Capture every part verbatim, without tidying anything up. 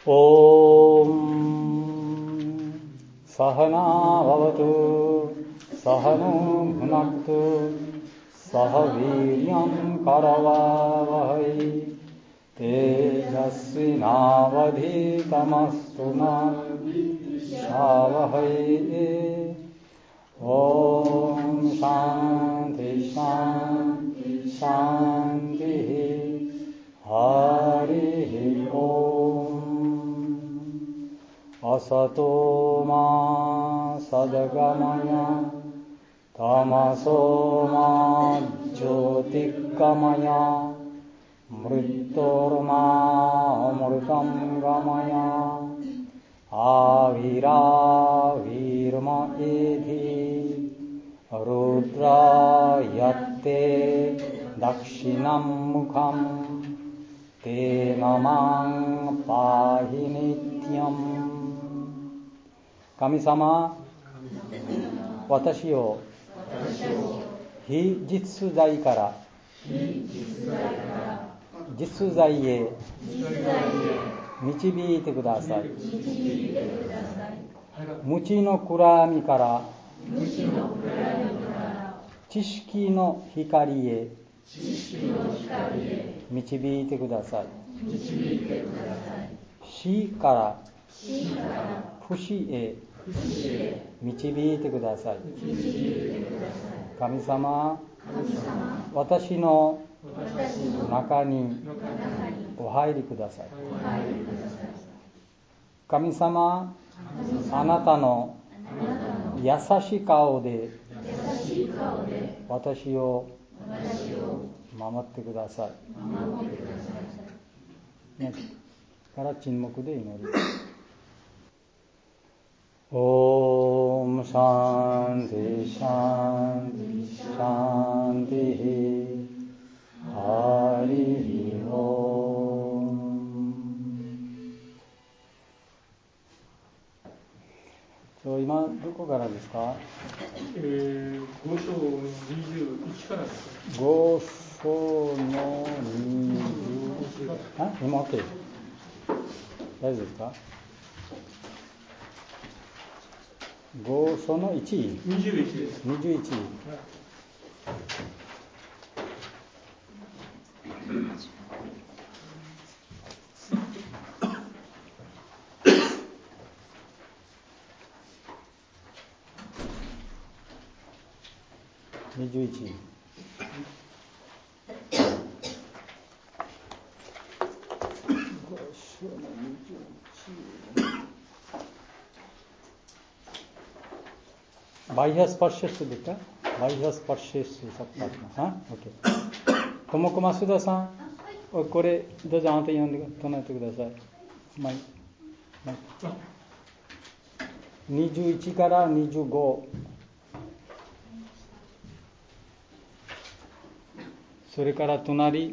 オームサハナババトサハノムナクトサハヴィリヤンカラワワハイテジャスヴィナワディタマストナシャワハイオームシャンティシャンティシャンティハリオームアサトマサダガマヤタマソマジョティカマヤムリトロマムリタムガマヤアヴィラヴィルマエディルドラヤテダクシナムカムテナマンパヒニティアム神様、私を非実在から実在へ導いてください。無知の暗闇から知識の光へ導いてください。死から不死へ導いてください。神様、私の中にお入りください。神様、あなたの優しい顔で私を守ってください。ね、から沈黙で祈り。オームシャンティシャンティシャンティハリオーム。今どこからですか？ えー、ご章のにじゅういちからです。 ご章のにじゅういち。あ、今 OK。大丈夫ですか？ご章のいち。 にじゅういちです。 にじゅういち。にじゅういち。बाह्य स्पर्श से बेटा बाह्य स्पर्श से सकता हाँ ओके ともこま須田さんこれどうぞあなた読んで唱えてください。マイマイにじゅういちからにじゅうごそれから隣、うん、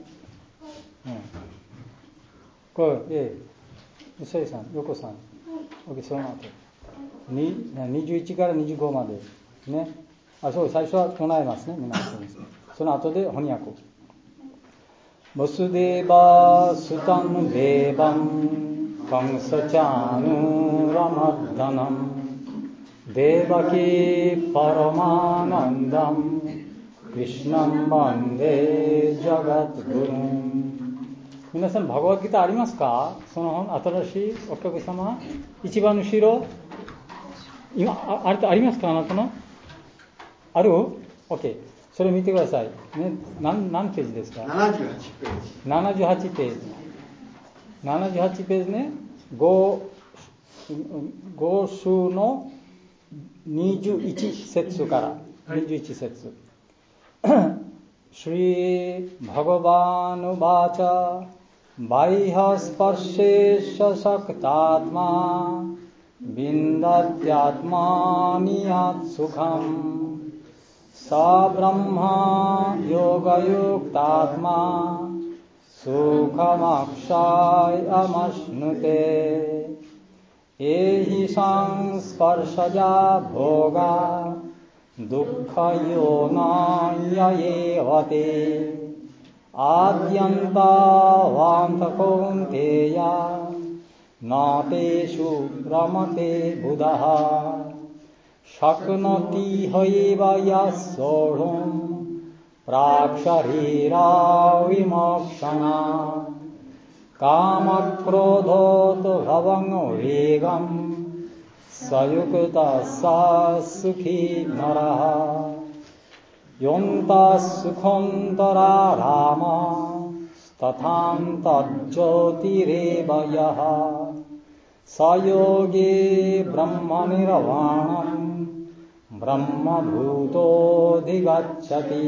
これえうさいさん横さん OK その後ににじゅういちからにじゅうごまでね。あ、そう最初は唱えますね。皆さんですね。その後で翻訳。ボスデーバスタンデーバンカンサチャヌラマッダナムデーバキパラマナンダムクリシュナンバンデジャガッグルン。皆さんバガバッドギターありますか？その本新しいお客様一番後ろ今 あ, あれとありますか？あなたのある？ OK それ見てください、ね、何, 何ページですか？ ななじゅうはちページななじゅうはちページななじゅうはちページね。 5, 5章のにじゅういち節からにじゅういち節シリバガバヌバチャバイハスパシェシャシャクターマビンダティアトマニヤツスカムサブラムハヨガヨクターマスカマクシャイアマシヌテエヒサンスパルシャジャボガドッカヨナヤエワテアディアンタワンタコンテヤナ न तेषु रमते बुधः शक्नोति हैव यः सोढुम् प्राक्शरीराविमोक्षणात् कामक्रोधोद्भवं वेगम् स युक्तः स सुखी नरः योऽन्तः सुखोऽन्तरारामस्तथान्तर्ज्योतिरेव यः स योगी ब्रह्मनिर्वाणम् ब्रह्मभूतोऽधिगच्छति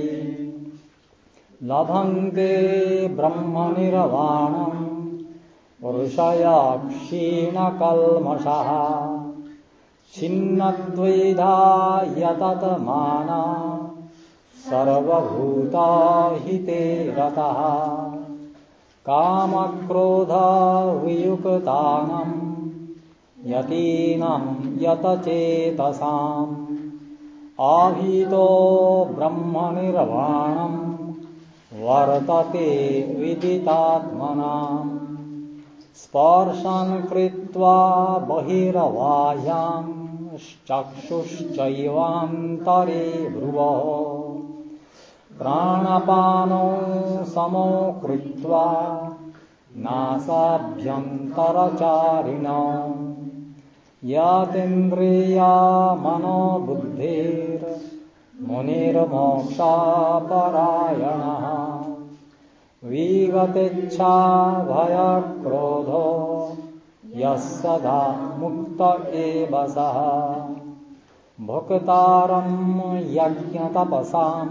लभन्ते ब्रह्मनिर्वाणम् ऋषयः क्षीणकल्मषः छिन्नद्वैधा यततमाना सर्वभूताहिते रतः कामक्रोधवियुक्तानां यतीनां यतचेतसाम् आहितो ब्रह्मनिर्वाणम् वर्तते विदितात्मनाम् स्पर्शन् कृत्वा बहिर्बाह्यान् चक्षुश्चैवान्तरे भ्रुवः प्राणपानो समो कृत्वा नासाभ्यन्तरचारिणौ यतेन्द्रिया मनोबुद्धिर्मुनिर्मोक्षापरायणः विगतेच्छा भयक्रोधो यः सदा मुक्त एव सः भोक्तारं यज्ञतपसां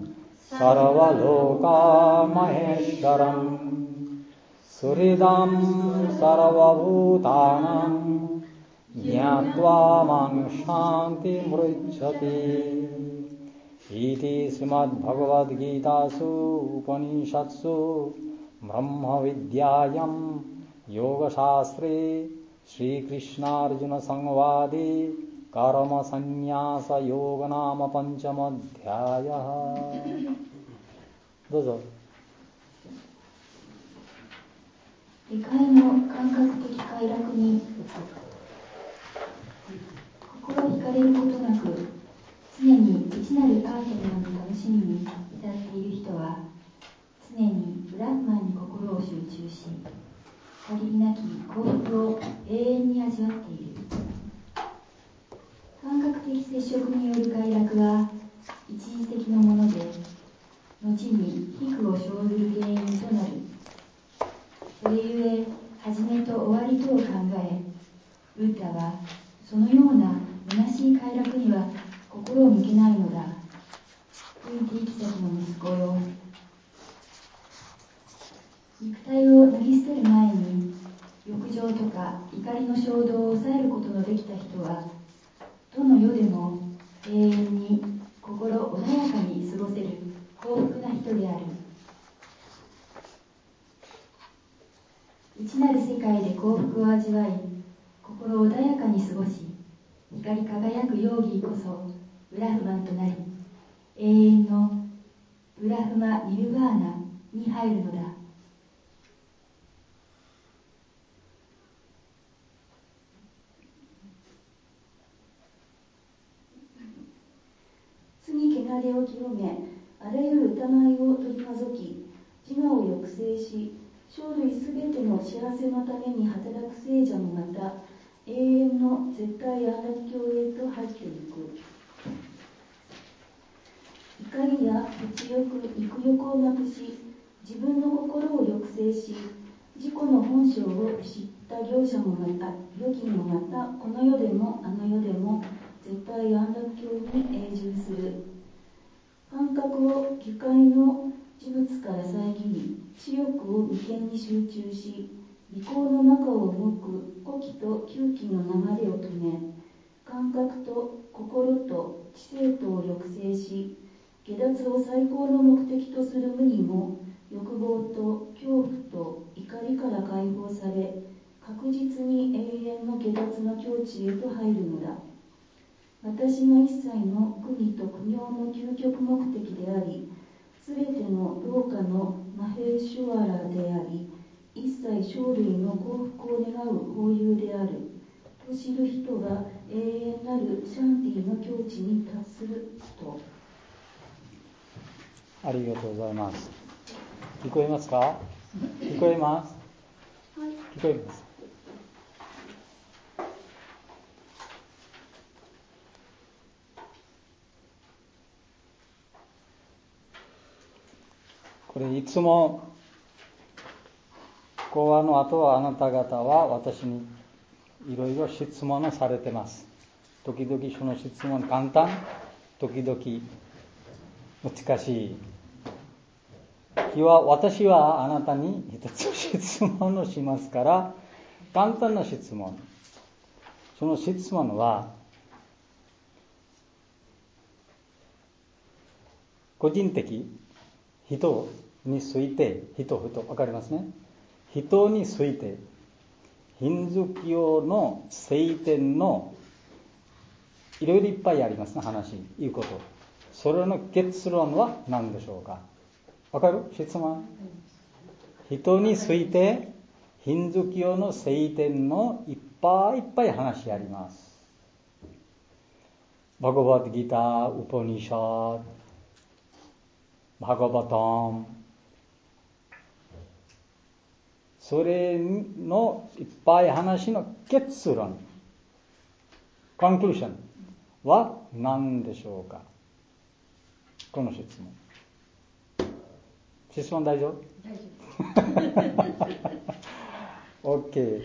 सर्वलोकमहेश्वरम् सुहृदं सर्वभूतानां ज्ञात्वा मां शान्तिमृच्छति इति श्रीमद्भगवद्गीतासु उपनिषत्सु ब्रह्मविद्यायां योगशास्त्रे श्रीकृष्णार्जुनसंवादे कर्मसन्न्यासयोग नाम पंचमोऽध्यायः। どうぞ。 理解の感覚的快楽に心惹かれることなく常に内なるパートナーの楽しみに至っている人は常にブラフマンに心を集中し限りなき幸福を永遠に味わっている。感覚的接触による快楽は一時的なもので後に悲苦を生ずる原因となる。それゆえ始めと終わりとを考えブッダはそのような虚しい快楽には心を向けないのだ。クンティ妃の息子よ、肉体を脱ぎ捨てる前に欲情とか怒りの衝動を抑えることのできた人はどの世でも永遠に心穏やかに過ごせる幸福な人である。内なる世界で幸福を味わい心穏やかに過ごし光り輝くヨーギーこそブラフマンとなり永遠のブラフマ・ニルヴァーナに入るのだ。 罪汚れを清め、あらゆる疑いを取り除き、自我を抑制し、生類すべての幸せのために働く聖者もまた、永遠の絶対安楽境へと入っていく。怒りや物欲、肉欲をなくし、自分の心を抑制し、自己の本性を知った業者もまた、預金もまた、この世でもあの世でも、絶対安楽境に永住する。感覚を愉快の事物から遮り、視力を眉間に集中し、鼻孔の中を動く呼気と吸気の流れを止め、感覚と心と知性とを抑制し、下脱を最高の目的とする無にも、欲望と恐怖と怒りから解放され、確実に永遠の下脱の境地へと入るのだ。私が一切の国と苦行の究極目的であり、すべての老家のマヘーシュワラであり、一切生類の幸福を願う法有知る人は永遠なるシャンティの境地に達すると。 ありがとうございます。聞こえますか？聞こえます？ はい。 聞こえます。これいつも講話の後はあなた方は私にいろいろ質問をされてます。時々その質問簡単、時々難しい。日は私はあなたに一つ質問をしますから、簡単な質問。その質問は個人的人について、人人わかりますね。人についてヒンズー教の聖典のいろいろいっぱいありますね、話、いうこと。それの結論は何でしょうか？わかる？質問。人についてヒンズー教の聖典のいっぱいいっぱい話あります。バガバッドギター、ウパニシャド、バガバタム、それのいっぱい話の結論、コンクルーションは何でしょうか？この質問。質問大丈夫？大丈夫。OK。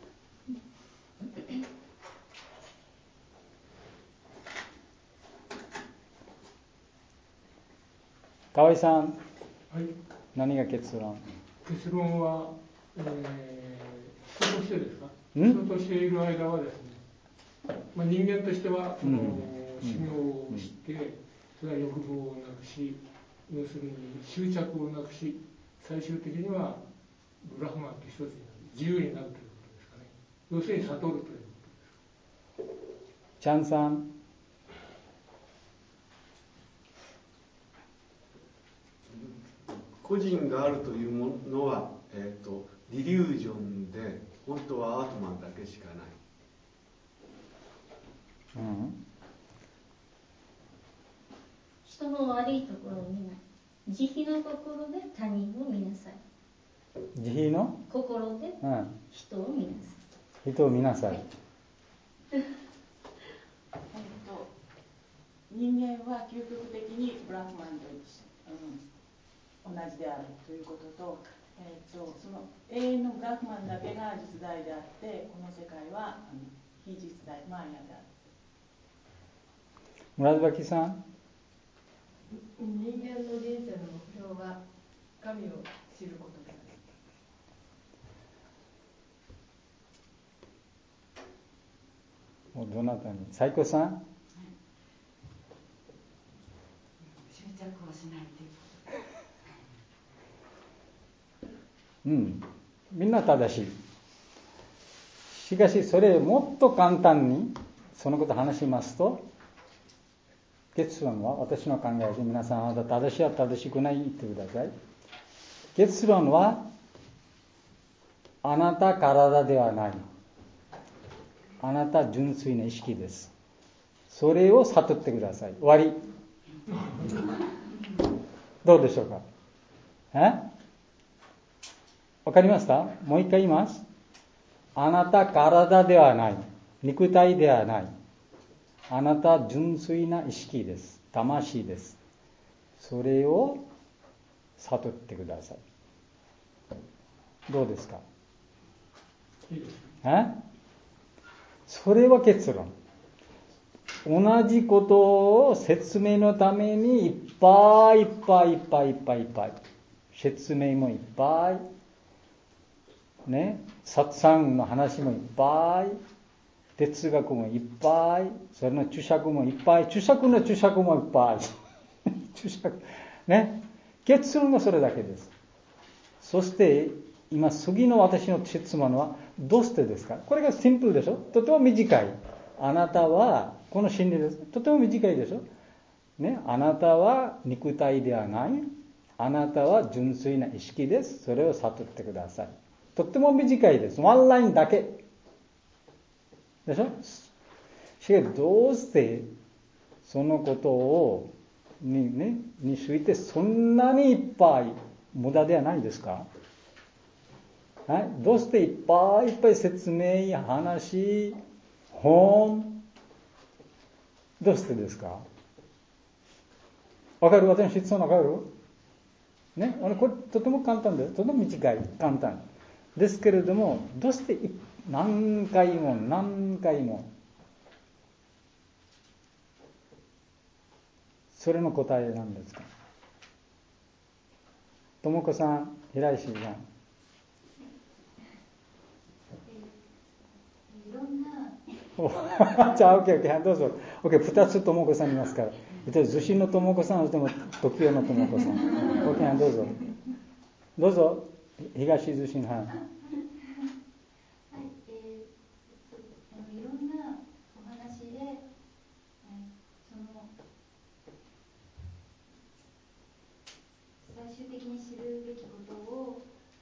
河合さん、 はい、 何が結論？ 結論は、えー、人としてですか？人としている間はですね、まあ、人間としてはその、うん、修行をして、うん、それは欲望をなくし、要するに執着をなくし、最終的にはブラフマンと一つになる、自由になるということですかね。要するに悟るということです。 チャンさん。 個人があるというものは、えーと、ディリュージョンで、本当はアートマンだけしかない。 うん、 人の悪いところを見ない。慈悲の心で他人を見なさい。 慈悲の心で人を見なさい。うん、人を見なさい。はい、 えっと、人間は究極的にブラフマンと、うん、同じであるということと、えっと、その永遠のブラフマンだけが実在であって、この世界は非実在、マーヤである。 村崎さん。 人間の人生の目標は神を知ることである。 もうどなたに？斉子さん、はい、 執着をしないということ。 うん、みんな正しい。しかしそれをもっと簡単にそのことを話しますと、結論は、私の考えで、皆さんあなた正しいは正しくない言ってください。結論は、あなた体ではない。あなた純粋な意識です。それを悟ってください。終わり。どうでしょうか？え？わかりました？もう一回言います。あなた体ではない。肉体ではない。あなた純粋な意識です。魂です。それを悟ってください。どうですか？ いいです。 え？それは結論。同じことを説明のためにいっぱいいっぱいいっぱいいっぱいいっぱい説明もいっぱいね、サツサンの話もいっぱい、哲学もいっぱい、それの注釈もいっぱい、注釈の注釈もいっぱい注釈ね、結論がそれだけです。そして今次の私の質問はどうしてですか？これがシンプルでしょ。とても短い。あなたはこの真理です。とても短いでしょ、ね、あなたは肉体ではない。あなたは純粋な意識です。それを悟ってください。とっても短いです。ワンラインだけ。 でしょ。しかしどうしてそのことをにねについてそんなにいっぱい無駄ではないですか。はい、どうしていっぱいいっぱい説明や話、本、どうしてですか。わかる？私の質問わかる？ね、これとても簡単です。とても短い、簡単ですけれども、どうして何回も何回もそれの答えなんですか。ともこさん、平石さん。 いろんなじゃあ、オッケーオッケー、どうぞ。オッケー、二つともこさんいますから。受信のともこさん、そしても時代のともこさん。オッケー、どうぞ。どうぞ、東受信班。 はい、えー、いろんなお話で、はい、その最終的に知るべきことを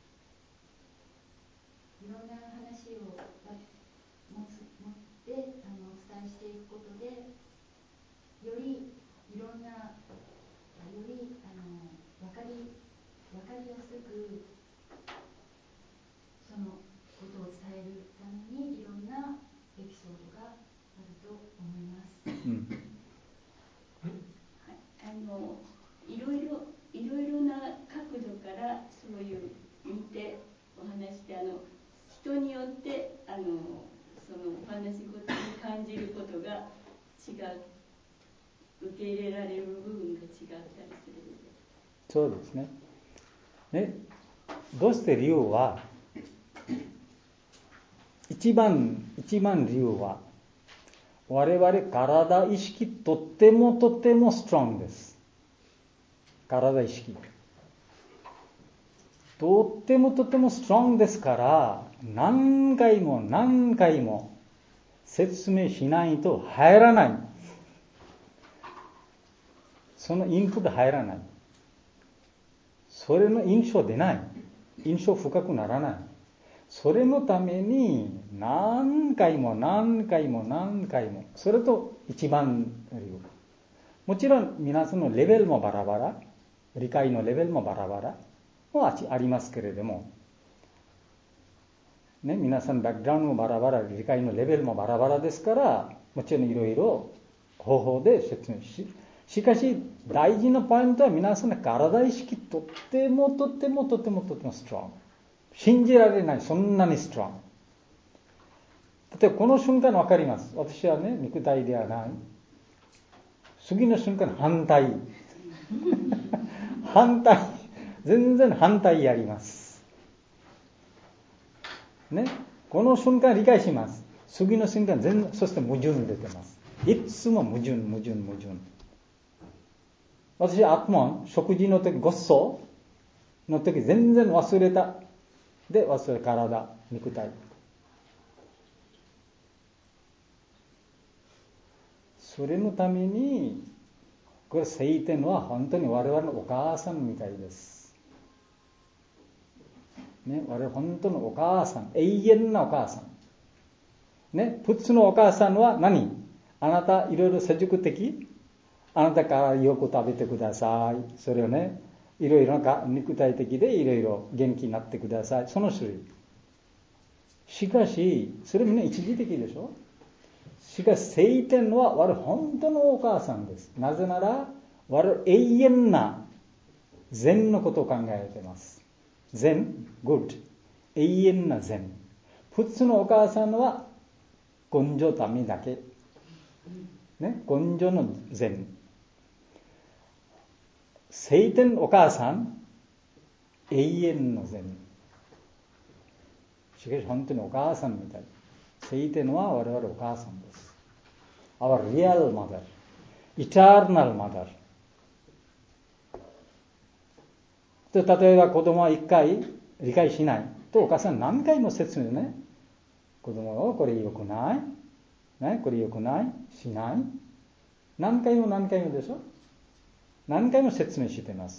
いろんな話を持つ持ってあのお伝えしていくことで、よりいろんなよりあの分かり分かりやすくそのことを伝えるためにいろんなエピソードがあると思います。うん、 はい、あのいろいろいろいろな角度からそういう見てお話して、あの人によってあのそのお話しごとに感じることが違う、受け入れられる部分が違ったりするので。 そうですね。ね、どうして理由は一番一番理由は我々体意識とってもとってもストロングです。体意識とってもとってもストロングですから、何回も何回も説明しないと入らない。そのインプット入らない。それの印象出ない。印象深くならない。それのために何回も何回も何回も、それと一番理由。もちろん皆さんのレベルもバラバラ、理解のレベルもバラバラはありますけれども、ね、皆さんバックグラウンドもバラバラ、理解のレベルもバラバラですから、もちろんいろいろ方法で説明し、しかし大事なポイントは皆さんの体意識とってもとってもとってもとってもストロング。信じられない、そんなにストロング。例えばこの瞬間わかります。私はね、肉体ではない。次の瞬間反対。反対。全然反対やります。ね。この瞬間理解します。次の瞬間全然、そして矛盾出てます。いつも矛盾、矛盾、矛盾。私、アットモン、食事の時、ごっその時全然忘れた。で、忘れ、体、肉体。それのために、これ、聖典は本当に我々のお母さんみたいです。ね、我々本当のお母さん、永遠なお母さん。ね、普通のお母さんは何？あなたいろいろ積極的？あなたからよく食べてください。それをね、いろいろな肉体的でいろいろ元気になってください。その種類。しかし、それみんな一時的でしょ？しかし、聖典は我々本当のお母さんです。なぜなら、我々永遠な善のことを考えています。善、good。永遠な善。普通のお母さんは根性ためだけ。ね、根性の善。聖典お母さん、永遠の善。しかし本当にお母さんみたい。聖典は我々お母さんです。Our real mother, eternal mother。で、例えば子供は一回理解しないとお母さん何回も説明ね。子供はこれ良くない、ね、これ良くない、しない。何回も何回もでしょ。何回も説明しています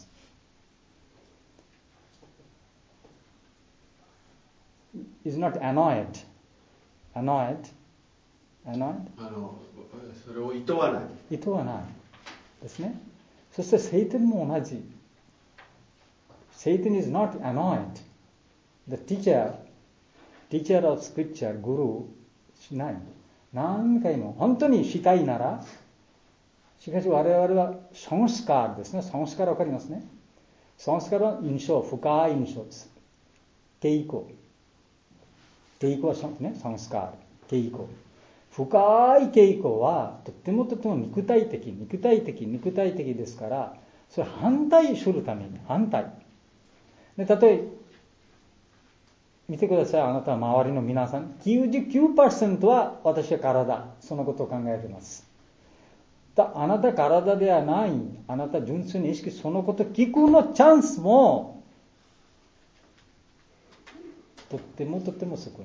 。is not annoyed, annoyed annoyed? あのそれを厭わない。 厭わないですね。そしてセイタンも同じ。Satan is not annoyed. The teacher, teacher of scripture, guru しない。何回も本当にしたいなら、しかし我々はサンスカーですね。サンスカーわかりますね。サンスカーは印象、深い印象です。稽古。稽古はね、サンスカー、稽古。深い稽古はとってもとっても肉体的、肉体的、肉体的ですから、それ反対するために、反対。で、例えば、見てください、あなた周りの皆さん。きゅうじゅうきゅうパーセント は私は体、そのことを考えています。だあなた体ではない、あなた純粋に意識、そのこと聞くのチャンスも、とってもとっても少ない。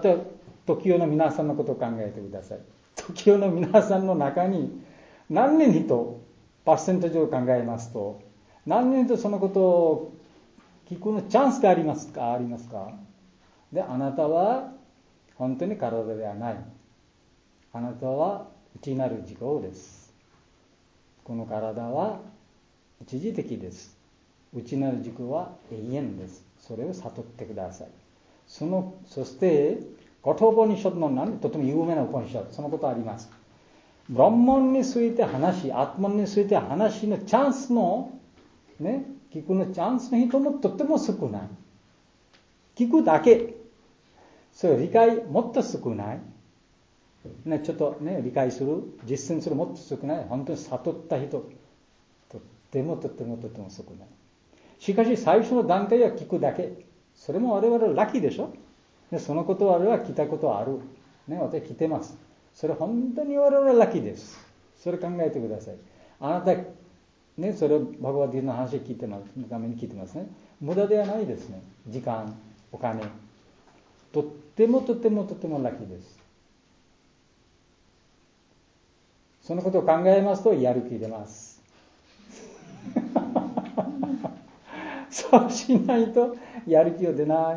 例えば、時代の皆さんのことを考えてください。時代の皆さんの中に、何人とパーセント上考えますと、何人とそのことを聞くのチャンスがありますかありますかで、あなたは本当に体ではない。あなたは内なる自己です。この体は一時的です。内なる自己は永遠です。それを悟ってください。その、そして、ゴトボニシャドの何、とても有名なウパニシャド、そのことあります。ブランマンについて話、アットマンについて話のチャンスの、ね、聞くのチャンスの人もとっても少ない。聞くだけ。それ理解もっと少ない。ね、ちょっとね、理解する、実践するもっと少ない。本当に悟った人、とってもとってもとっても少ない。しかし最初の段階は聞くだけ。それも我々はラッキーでしょ。でそのことを我々は聞いたことはある。ね、私聞いてます。それ本当に我々はラッキーです。それ考えてください。あなた、ね、それをバガバッドギータの話聞いてます。ために聞いてますね。無駄ではないですね。時間、お金。とってもとってもとってもラッキーです。そのことを考えますとやる気出ます。そうしないとやる気が出ない。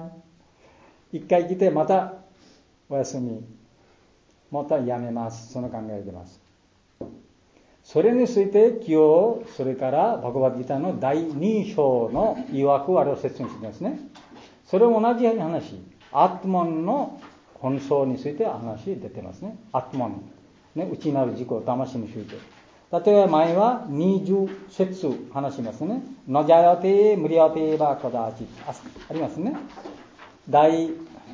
一回来てまたお休み。またやめます。その考え出ます。それについて今日、それからバガバッドギータのだいに章の誘惑をあれを説明していますね。それも同じように話。アットマンの本相について話出てますね。アットマン。ね、内なる自己、魂について。例えば前はにじゅう節話しますね。ナジャヤテムリヤテバカダチありますね。だい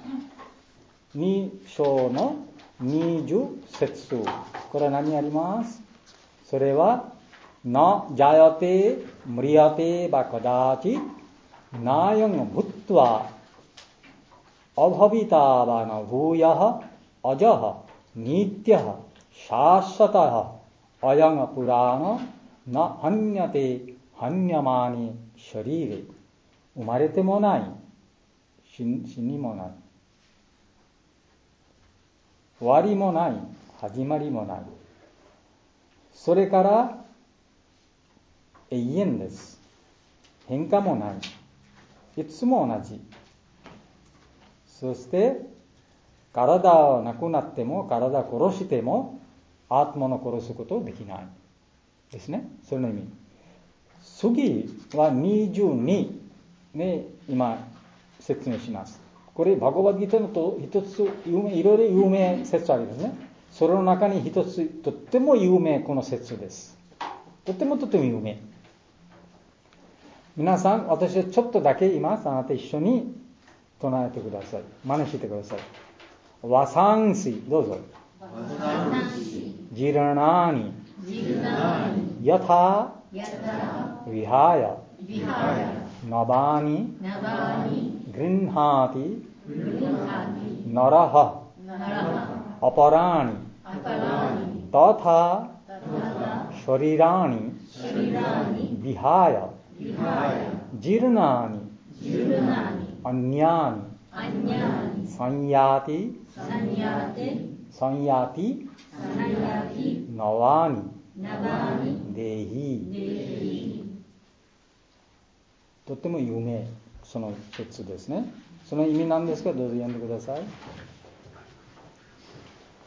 に章のにじゅう節。これは何あります？それはナジャヤテムリヤテバカダチナヤンブットワアバビタバナブーヤハアジャハニティハシャーシャタハアヤンガプラーナナハンニャテハンニャマーニシャリーレ生まれてもない死にもない終わりもない始まりもないそれから永遠です。変化もない。いつも同じ。そして体はなくなっても体を殺してもアートマの殺すことできないですね。その意味。次はにじゅうにね、今説明します。これバガバッドギータのと一つ有名いろいろ有名説ありますね。それの中に一つとっても有名この説です。とってもとっても有名。皆さん、私はちょっとだけ言います。あなた一緒に唱えてください。真似してください。ワサンシ、どうぞ。ジラナーニ、ヤタ、ヴィハヤ、ナバーニ、グリンハーティ、ナラハ、アパラーニ、タタ、シャリラーニ、ヴィハヤ、ジルナーニ、アンニャーニ、サンヤーティ、サンヤーティ、ナワーニ、デヒ。とっても有名、その説ですね。その意味なんですか、どうぞ読んでください。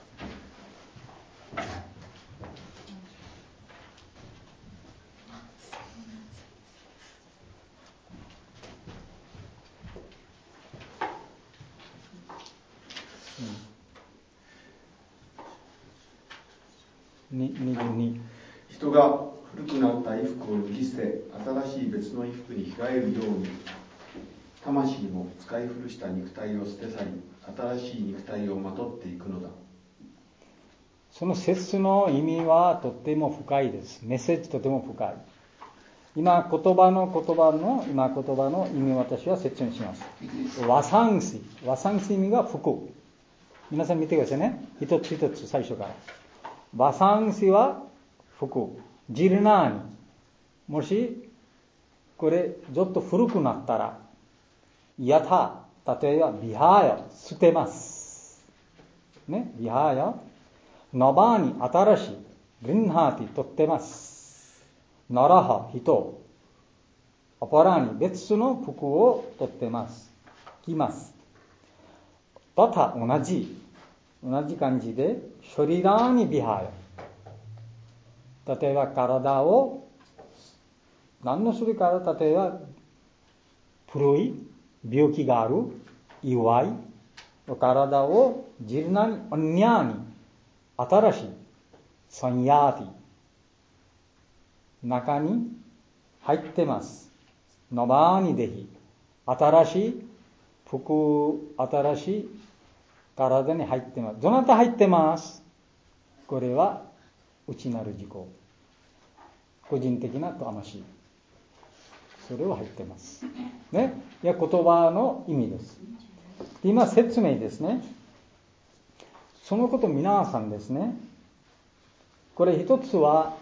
うん、ににじゅうに。 人が古くなった衣服を脱ぎ捨て、新しい別の衣服に着替えるように、魂も使い古した肉体を捨て去り、新しい肉体をまとっていくのだ。 その説の意味はとても深いです。メッセージとても深い。今言葉の言葉の今言葉の意味を私は説明します。和産詞、和産詞意味が服。皆さん見てくださいね。一つ一つ最初から。和産詞は服。ジルナーニ。もしこれちょっと古くなったら、やた、例えばビハヤ、捨てます。ね、ビハヤ。ナバーに新しい。リンハーティ、取ってます。ナラハ、人。アパラに別の服を取ってます。着ます。また同じ、同じ感じで、ショリラーにビハヤ。例えば体を、何の種類から、例えば、古い病気がある、弱い、体をジルナに、オンニャーに、新しい、サンヤーティ、中に入ってます。ノバーニデヒ、新しい服、新しい体に入ってます。どなた入ってます？これは内なる自己。個人的な魂。それは入ってます。ね。いや、言葉の意味です。今、説明ですね。そのこと皆さんですね。これ一つは、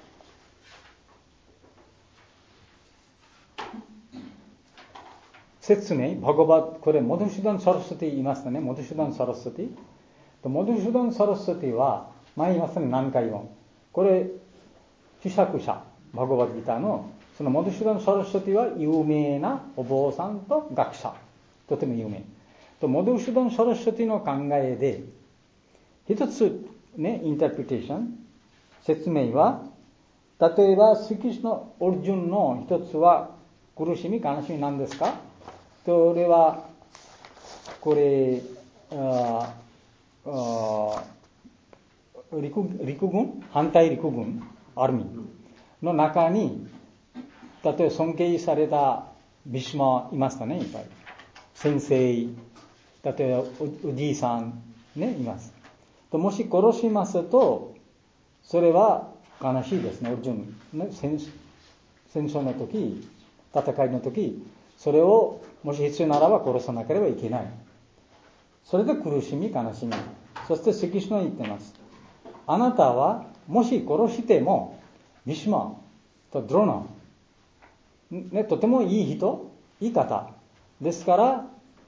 説明、バガバッ、これ、モドシュダン・サラスティ言いましたね。モドシュダン・サラスティ。モドシュダン・サラスティは、前言いましたね、何回も。これ、著作者、バガバッギターの、そのモドシュダン・サラスティは有名なお坊さんと学者。とても有名。とモドシュダン・サラスティの考えで、一つね、インタープリテーション、説明は、例えば、スキシのオルジュンの一つは、苦しみ、悲しみなんですか？それは、これ、ああ陸、陸軍、反対陸軍、アーミーの中に、例えば尊敬されたビシマいましたね、いっぱい。先生、例えばお、おじいさん、ね、います。ともし殺しますと、それは悲しいですね、戦, 戦争の時、戦いの時、それをもし必要ならば殺さなければいけない。それで苦しみ、悲しみ。そして関シュナ言ってます。あなたはもし殺しても、ビシマとドロナ、ね、とてもいい人、いい方ですから、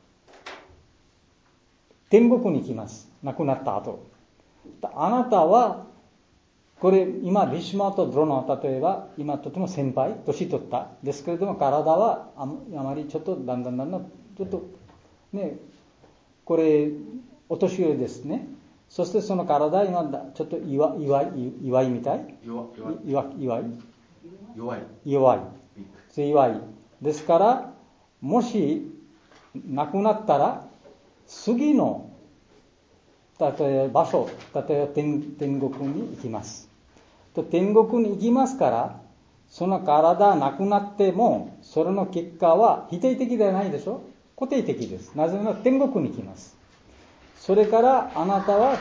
天国に行きます。亡くなった後。あなたは、これ今ビシマとドロナ、例えば今とても先輩、年取ったですけれども、体はあまりちょっとだんだんだんだんちょっとね、これお年寄りですね。そしてその体今ちょっと弱い弱い弱いみたい。弱い弱い弱い弱い弱い弱いですから、もし亡くなったら次の例えば場所、例えば 天, 天国に行きます。と天国に行きますから、その体なくなっても、それの結果は否定的ではないでしょ。固定的です。なぜなら天国に行きます。それからあなたは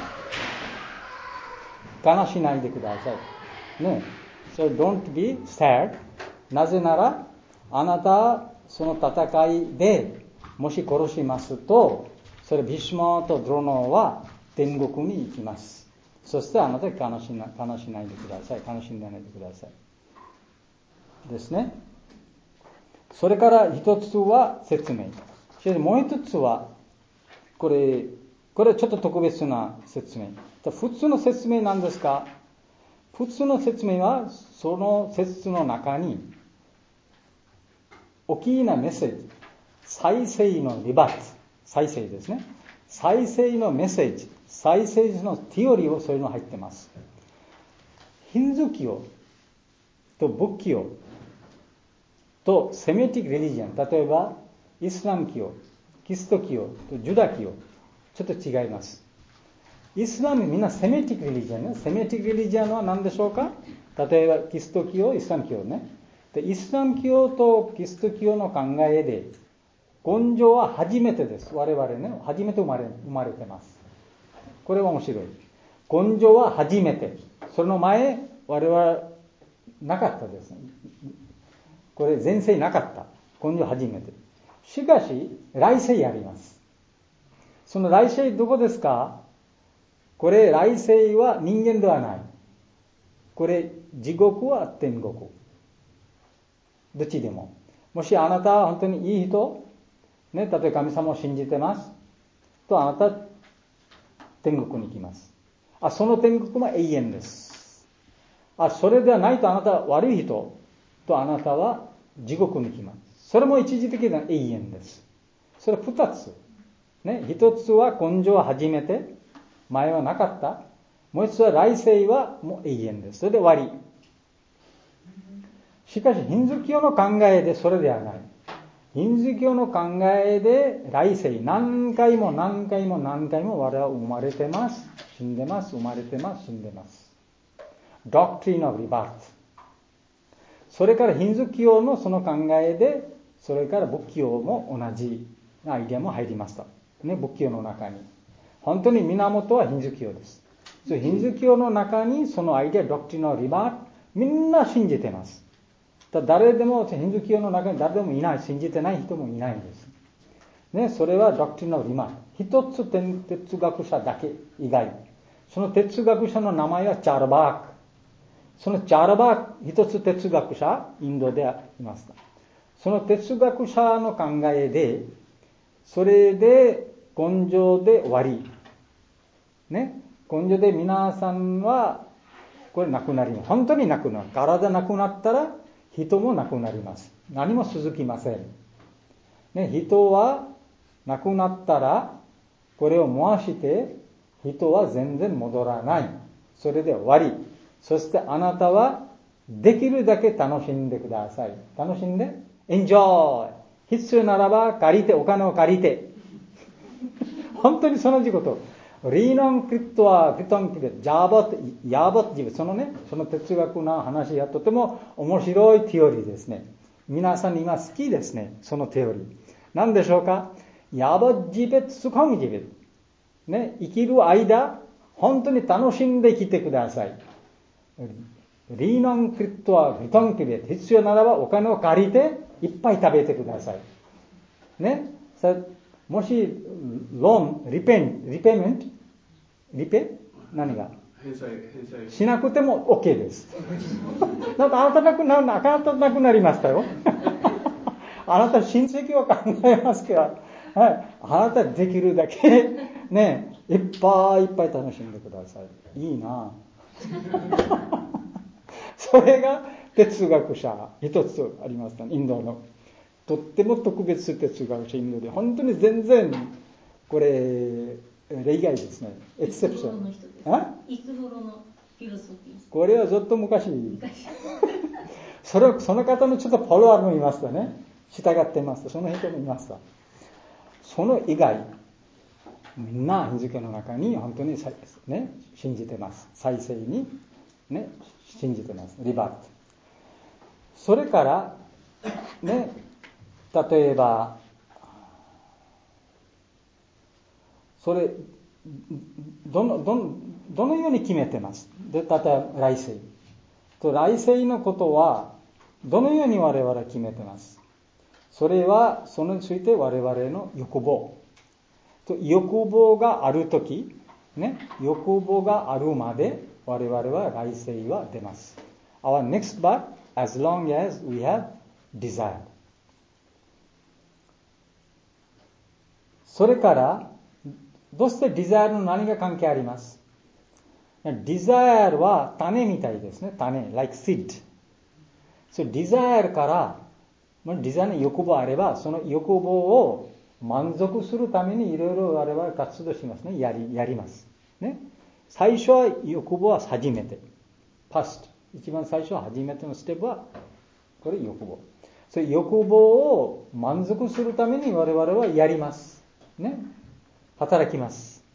悲しないでください。ね。So don't be sad. なぜなら、あなたはその戦いでもし殺しますと、それビシマとドロノは天国に行きます。そしてあなたは悲しな、悲しないでください。悲しんでないでください。ですね。それから一つは説明。そしてもう一つは、これ、これはちょっと特別な説明。普通の説明なんですか？普通の説明は、その説の中に、大きなメッセージ。再生のリバース。再生ですね。再生のメッセージ。再生のティオリーをそういうの入ってます。ヒンズー教と仏教とセメティック・レリジョン、例えばイスラム教、キリスト教とジュダ教、ちょっと違います。 イスラムみんなセメティックリリジョンね。セメティックリリジョンは何でしょうか。例えばキリスト教、イスラム教ね。でイスラム教とキリスト教の考えで根性は初めてです。我々ね、初めて生まれ、生まれてます。これは面白い。根性は初めて。その前、我々はなかったです。これ前世なかった。根性初めて。しかし、来世あります。その来世どこですか？これ来世は人間ではない。これ地獄は天国。どっちでも。もしあなたは本当にいい人、ね、例えば神様を信じてます、とあなた天国に行きます。あ、その天国は永遠です。あ、それではないとあなたは悪い人、とあなたは地獄に行きます。それも一時的な永遠です。それ二つ。ね、一つは根性は初めて、前はなかった。もう一つは来世はもう永遠です。それで終わり。しかしヒンズー教の考えでそれではない。ヒンズー教の考えで来世何回も何回も何回も我々は生まれてます、死んでます、生まれてます、死んでます。Doctrine of Rebirth。それからヒンズー教のその考えで、それから仏教も同じアイデアも入りました。ね、仏教の中に。本当に源はヒンズー教です。ヒンズー教の中にそのアイデア、Doctrine of Rebirth、みんな信じてます。誰でもヒンズー教の中に誰でもいない、信じてない人もいないんです。ね、それはドクトリンのリマ。一つ哲学者だけ以外。その哲学者の名前はチャールバーク。そのチャールバーク、一つ哲学者、インドでいました。その哲学者の考えで、それで根性で終わり。ね、根性で皆さんは、これなくなります。本当になくなる。体なくなったら、人もなくなります。何も続きません。ね、人はなくなったら、これを回して、人は全然戻らない。それで終わり。そしてあなたは、できるだけ楽しんでください。楽しんで、enjoy。必要ならば借りて、お金を借りて。本当にその事こと。リーノンクリットはクリトンキでジャーボット、ヤーボットジブ、そのね、その哲学な話がとても面白いテオリーですね。皆さん今好きですね、そのテオリー。何でしょうか？ヤーボットジベツスコンジベ。ね、生きる間、本当に楽しんで生きてください。リーノンクリットはクリトンキで必要ならばお金を借りていっぱい食べてください。ね、もし、ローン、リペン、リペメント、リペ何が返済、返済しなくても OK です。なんかあなたなくなる、あなたなくなりましたよ。あなた親戚は考えますけど、はい、あなたできるだけ、ね、いっぱいいっぱい楽しんでください。いいなそれが哲学者、一つありました、インドの。とっても特別哲学者インドで、本当に全然これ例外ですね。エクセプション。 いつ頃のフィロソフィー？ これはずっと昔。昔それその方のちょっとフォロワーもいましたね。従ってました。その人もいました。その以外、みんなヒンズー教の中に本当に、ね、信じてます。再生に、ね、信じてます。リバート。それからね。例えば、それ、どの、どの、どのように決めてます。で、例えば来世。と、来世のことは、どのように我々は決めてます。それは、それについて我々の欲望。と、欲望があるとき、ね、欲望があるまで、我々は来世は出ます。Our next birth, as long as we have desire。それから、どうしてディザイアの何が関係あります？ディザイアは種みたいですね。種、like seed。そのディザイアから、ディザイアの欲望あれば、その欲望を満足するためにいろいろ我々は活動しますね。やり、やります。ね。最初は欲望は初めて。パスト。一番最初は初めてのステップは、これ欲望。その欲望を満足するために我々はやります。ね、働きます。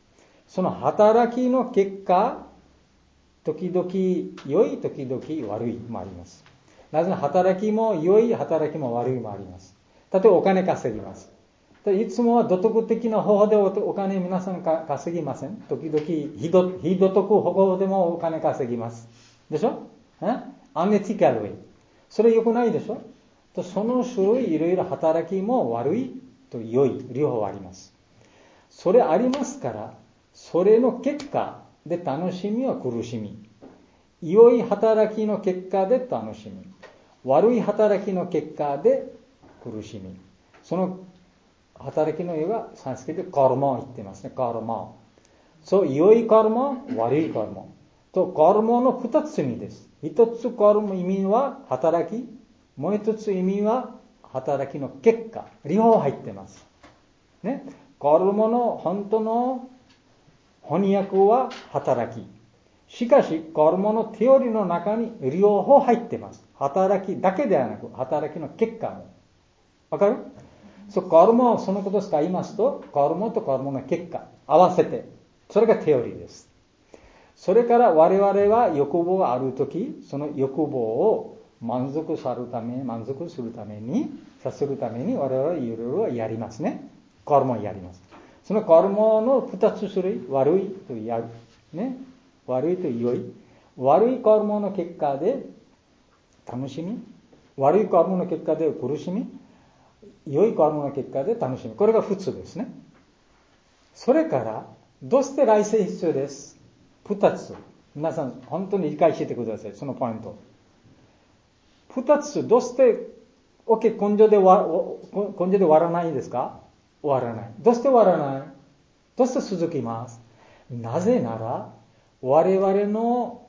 その働きの結果、時々良い、時々悪いもあります。なぜなら働きも良い、働きも悪いもあります。例えばお金稼ぎます。いつもは道徳的な方法でお金皆さん稼ぎません。時々非道徳方法でもお金稼ぎます。でしょ？アンエティカルウェイ。それ良くないでしょ？とその種類いろいろ働きも悪いと良い、両方あります。それありますから、それの結果で楽しみは苦しみ。良い働きの結果で楽しみ。悪い働きの結果で苦しみ。その働きの絵はサンスクリットでカルマを言ってますね。カルマ。そう、良いカルマ、悪いカルマ。と、カルマの二つ意味です。一つカルマ意味は働き。もう一つ意味は働きの結果。両方入ってます。ね。カルマの本当の翻訳は働き。しかし、カルマのテオリーの中に両方入ってます。働きだけではなく、働きの結果も。わかる？そう、カルマをそのことを使いますと、カルマとカルマの結果、合わせて、それがテオリーです。それから我々は欲望があるとき、その欲望を満足するため、満足するために、させるために我々はいろいろやりますね。カルマをやります。そのカルマの二つ種類、悪いとやる。ね。悪いと良い。悪いカルマの結果で楽しみ。悪いカルマの結果で苦しみ。良いカルマの結果で楽しみ。これが普通ですね。それから、どうして来世必要です？二つ。皆さん、本当に理解してください。そのポイント。二つ、どうして、OK、根性でわ、根性で終わらないですか？終わらない。どうして終わらない？どうして続きます？なぜなら、我々の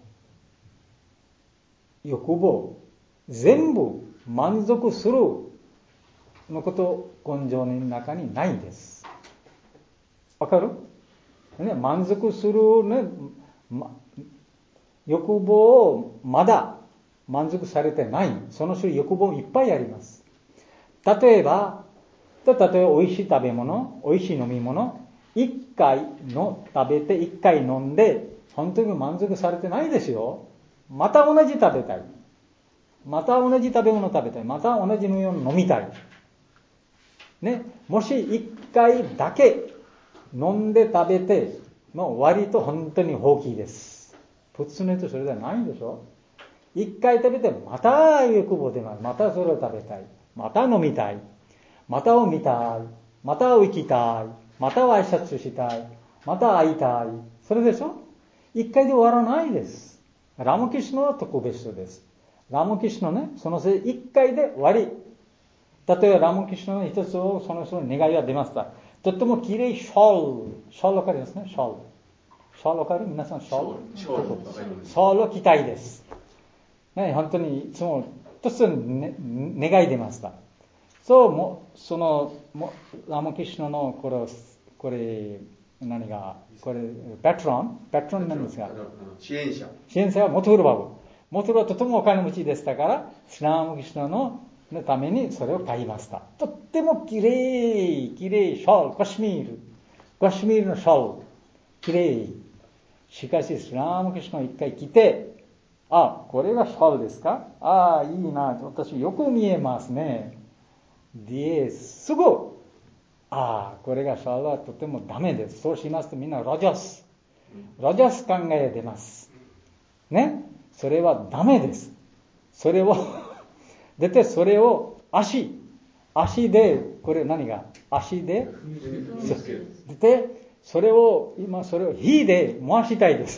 欲望、全部満足するのこと根性の中にないんです。わかる？ね、満足するね、ま、欲望をまだ満足されてない。その種類欲望いっぱいあります。例えば、例えば美味しい食べ物、美味しい飲み物、一回の食べて一回飲んで、本当に満足されてないですよ。また同じ食べたい。また同じ食べ物食べたい。また同じ飲み物飲みたい。ね、もし一回だけ飲んで食べて、もう割と本当に放棄です。普通の人それではないんでしょ。一回食べて、また欲望出ます。またそれを食べたい。また飲みたい。またを見たい。またを行きたい。また挨拶したい。また会いたい。それでしょ。一回で終わらないです。ラムキシュナは特別です。ラムキシュナね、そのせい一回で終わり。例えばラムキシュナの一つをその人の願いが出ました。とっても綺麗ショール。ショールわかりますね。ショール。ショールわかる？皆さんショール。ショール。ショールを着たいです。ね、本当にいつもとつ、ね、願い出ました。そうもそのもラムキシュナのこれこれ何がこれペトロンペトロンなんですが支援者支援者はモトゥルバブ。モトゥルはとてもお金持ちでしたから、ラムキシュナののためにそれを買いました。とっても綺麗、綺麗ショール、カシミール、カシミールのショール、綺麗。しかし、ラムキシュナを一回着て、あ、これがショールですか？ああ、いいな、私よく見えますね。で、すぐ、ああ、これがショールはとてもダメです。そうしますとみんなロジャス、ロジャス考えが出ます。ね、それはダメです。それを出て、それを足、足で、これ何が足で出て、それを、今それを火で回したいです。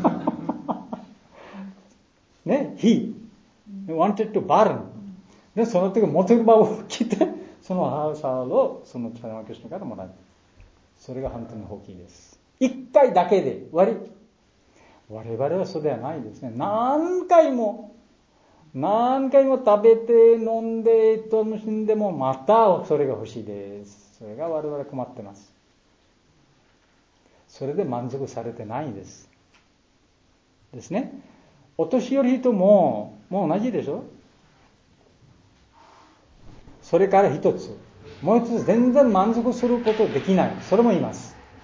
ね、火。wanted to burn。で、その時、モトゥルバを着て、そのハウサーを、そのチャラマキシュナからもらう。それが本当に大きいです。一回だけで終わり。我々はそうではないですね。何回も、何回も食べて飲んで楽しんでもまたそれが欲しいです。それが我々困ってます。それで満足されてないです。ですね。お年寄り人ももう同じでしょ。それから一つ、もう一つ全然満足することできない。それもいます。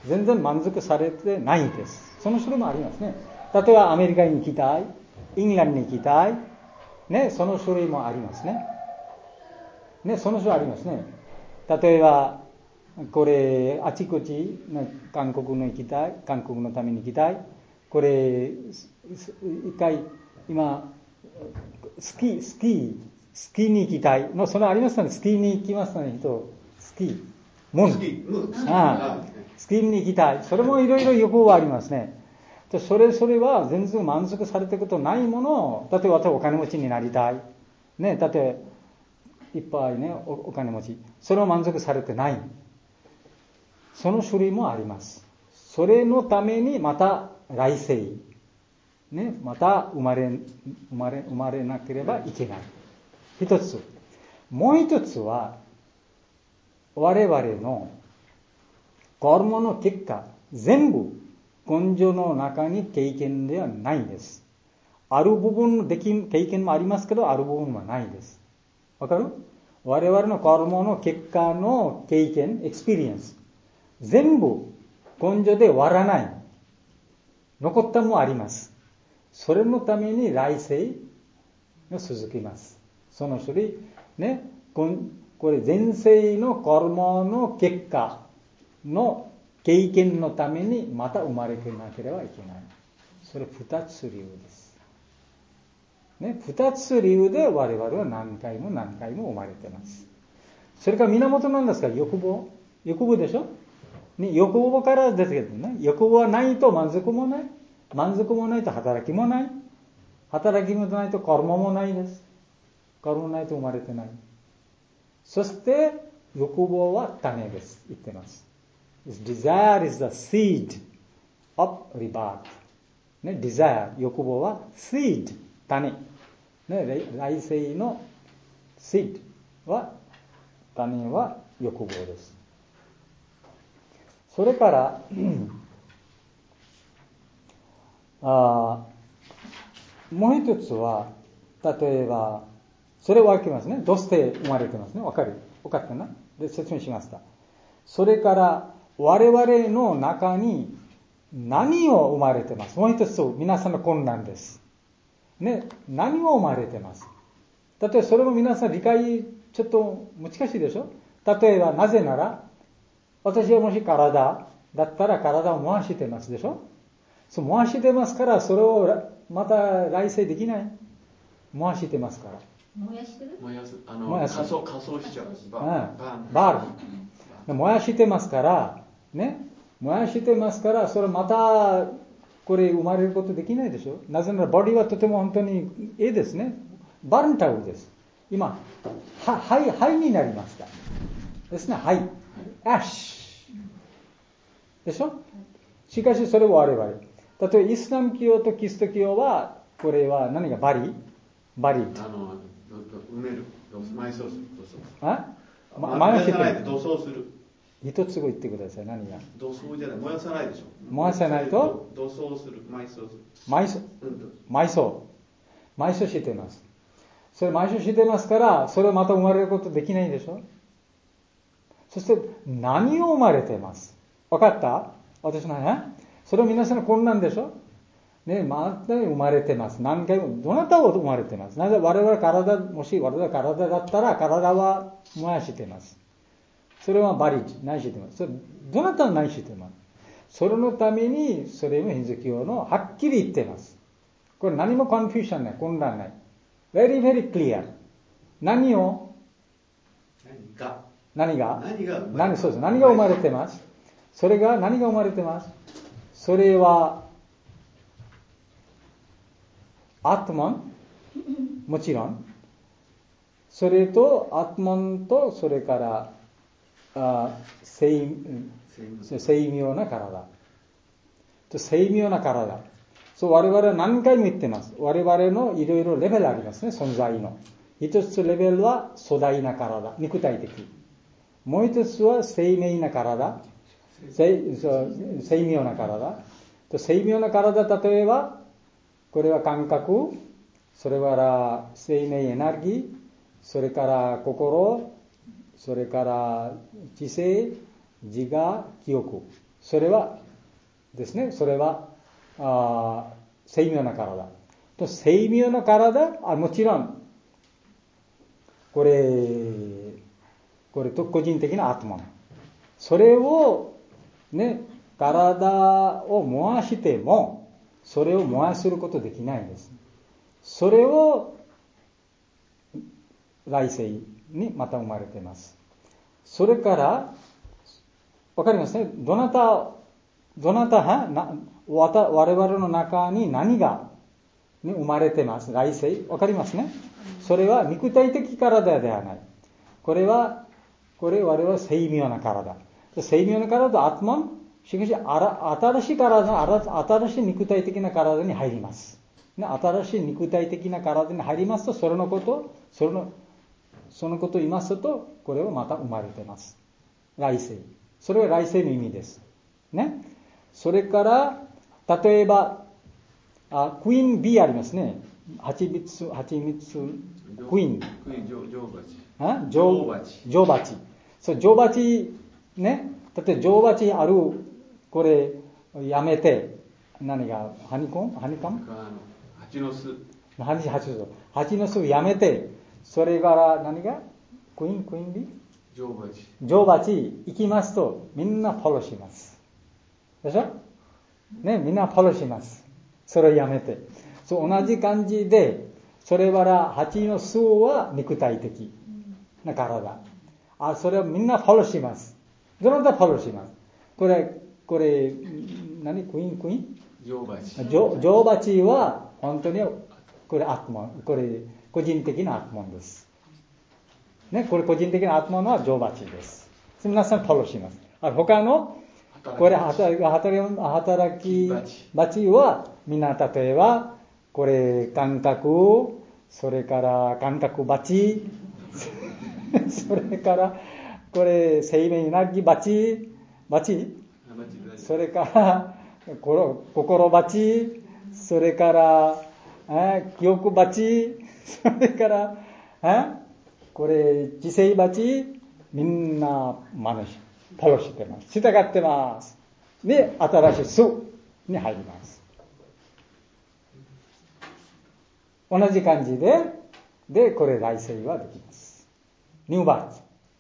全然満足されてないんです。その種類もありますね。例えばアメリカに行きたい、イングランドに行きたい、ね、その種類もありますね。ね、その種類ありますね。例えば、これ、あちこち、韓国の行きたい、韓国のために行きたい。これ、一回、今、スキー、スキー、スキーに行きたい。の、そのありますね。スキーに行きますね、人。スキー。ムン。 スキー、ムン。 ああ、スキーに行きたい。それもいろいろ欲望はありますね。それ、それは全然満足されたことないものを、例えば私お金持ちになりたい。ね、例えば、いっぱいねお、お金持ち。それを満足されてない。その種類もあります。それのためにまた来世、ね、また生まれ、生まれ、生まれなければいけない。一つ。もう一つは、我々のカルマの結果、全部根性の中に経験ではないんです。ある部分のでき経験もありますけど、ある部分はないです。わかる？我々のカルマの結果の経験、エクスペリエンス、全部根性で終わらない。残ったもあります。それのために来世が続きます。その種類、ね、これ前世のカルマの結果の経験のためにまた生まれてなければいけない。それ二つ理由です。ね、二つ理由で我々は何回も何回も生まれています。それから源なんですか？欲望。欲望でしょ？ね、欲望から出てくるね。欲望はないと満足もない。満足もないと働きもない。働きもないとカルマもないです。カルマないと生まれてない。そして欲望は種です。言ってます。Desire is the seed of rebirth. ね、desire、欲望は seed、種。ね、来世の seed は、種は欲望です。それから、あもう一つは、例えば、それは分けますね。どうして生まれてますね。わかる？分かったな？で、説明しました。それから、我々の中に何を生まれてます。もう一つ、皆さんの困難です。ね、何を生まれてます。例えば、それも皆さん理解、ちょっと難しいでしょ？例えば、なぜなら、私はもし体だったら体を回してますでしょ？そう回してますから、それをまた来世できない。回してますから。 燃やしてる？ 燃やす。あの、 燃やす。 仮装、仮装しちゃう。バーン。 バール。燃やしてますから、ね。燃やしてますから、それまた、これ生まれることできないでしょ？なぜなら、ボディはとても本当にいいですね。バルンタウルです。今、は、灰、灰になりました。ですね、灰。アッシュ。でしょ？しかしそれは我々。例えばイスラム教とキリスト教は、これは何がバリバリあの、埋める。埋葬する。 あ？ ま、燃やさないで土葬する。 一つ語言ってください。何が？ 土葬じゃない。燃やさないでしょ。 燃やさないと土葬する。埋葬する。 埋葬。 うん、 埋葬。埋葬してます。それ埋葬してますから、それをまた生まれることできないでしょ。そして何を生まれてます。分かった？私のね。それは皆さんの困難でしょ。ね、また生まれてます。何回も、どなたを生まれてます。なぜ我々体、もし我々体だったら体は燃やしてます。それはバリッジ、何してます。それどなたは何してます。それのために、それもヒンズー教のはっきり言ってます。これ何もコンフューションない、混乱ない。very very clear。何を何が何が何が何そうです。何が生まれてます。それが何が生まれてます。それはアトマン、もちろん。それとアトマンとそれからあ精精妙な体と精妙な体。そう我々は何回も言ってます。我々のいろいろレベルありますね、存在の。一つレベルは粗大な体、肉体的。もう一つは精明な体、精妙な体。と精妙な体、例えば、これは感覚、それから生命エネルギー、それから心、それから知性、自我、記憶。 それはですね、それはあ精妙な体と、精妙な体、あもちろんこれこれと個人的なアトマン、それをね、体を燃やしてもそれを燃やすることできないんです。それを来世にまた生まれています。それからわかりますね。どなたどなたはな我々の中に何が、ね、生まれてます。来世わかりますね。それは肉体的体ではない。これはこれ我々は精妙な体。精妙な体とアトマン、しかし新しい体、新しい肉体的な体に入ります。新しい肉体的な体に入りますと、それのこと、そのそのことを言いますと、これをまた生まれています。来世。それが来世の意味です。ね。それから、例えば、あクイーンビーありますね。蜂蜜、蜂蜜、クイーン。クイーン、女王蜂。女王蜂。女王蜂。そう、女王蜂、ね。例えば女王蜂ある、これ、やめて、何が、ハニコンハニカム蜂の巣。 蜂、蜂の巣。蜂の巣をやめて、それから何がクイーン、クイーンビー女王蜂。 女王蜂行きますと、みんなフォローします。でしょね、みんなフォローします。それをやめて。そう、同じ感じで、それから蜂の巣は肉体的な体。あ、それをみんなフォローします。どなたフォローします。これ、これ、何クイーン、クイーン女王蜂。 女王蜂は、本当に、これ、アトマン、これ、個人的なアトマンです。ね、これ個人的なアトマンは女王蜂です。皆さんフォローします。あ、他の、これ働き、働き蜂は、みんな例えば、これ感覚、それから感覚蜂、それから、これ生命エネルギー蜂、蜂、それから、心蜂、それから、え記憶蜂、それから、えこれ知性蜂、みんな真似し、フォローしてます。従ってます。で、新しい巣に入ります。同じ感じで、で、これ来世はできます。ニューバーツ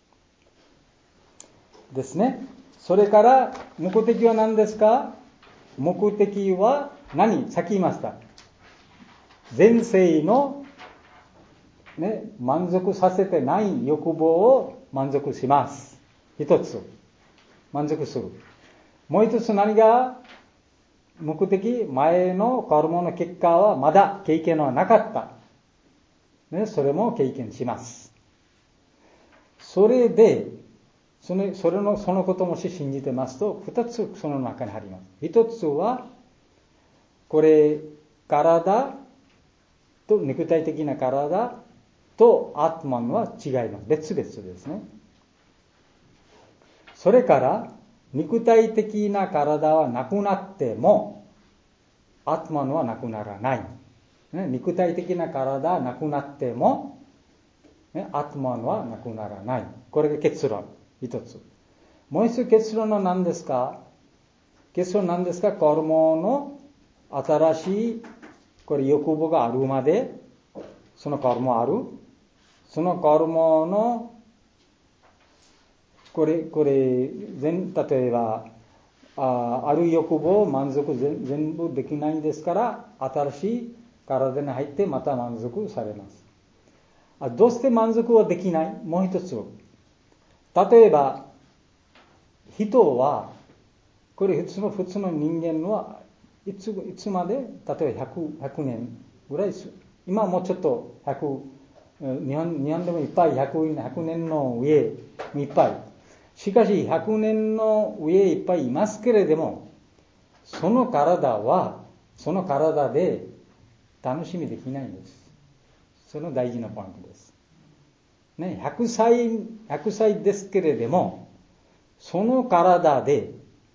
ですね。それから、目的は何ですか？目的は何？さっき言いました。前世の、ね、満足させてない欲望を満足します。一つ。満足する。もう一つ何が目的？前のカルマの結果はまだ経験はなかった。ね、それも経験します。それで、その、それの、そのこともし信じてますと、二つその中にあります。一つは、これ、体と肉体的な体とアートマンは違います。別々ですね。それから、肉体的な体はなくなっても、アートマンはなくならない。ね、肉体的な体はなくなっても、ね、アートマンはなくならない。これが結論。一つ。もう一つ結論は何ですか？結論は何ですか？カルマの新しい、これ欲望があるまで、そのカルマある。そのカルマの、これ、これ、全、例えば、あ, ある欲望を満足全部できないんですから、新しい体に入ってまた満足されます。あどうして満足はできない？もう一つ。例えば、人は、これ普通の、普通の人間はいつ、いつまで、例えばひゃく、ひゃくねんぐらいする。今はもうちょっとひゃく、日本、日本でもいっぱいひゃく、ひゃくねんの上いっぱい。しかしひゃくねんの上いっぱいいますけれども、その体は、その体で楽しみできないんです。その大事なポイントです。ね、ひゃくさい、ひゃくさいですけれども、その体で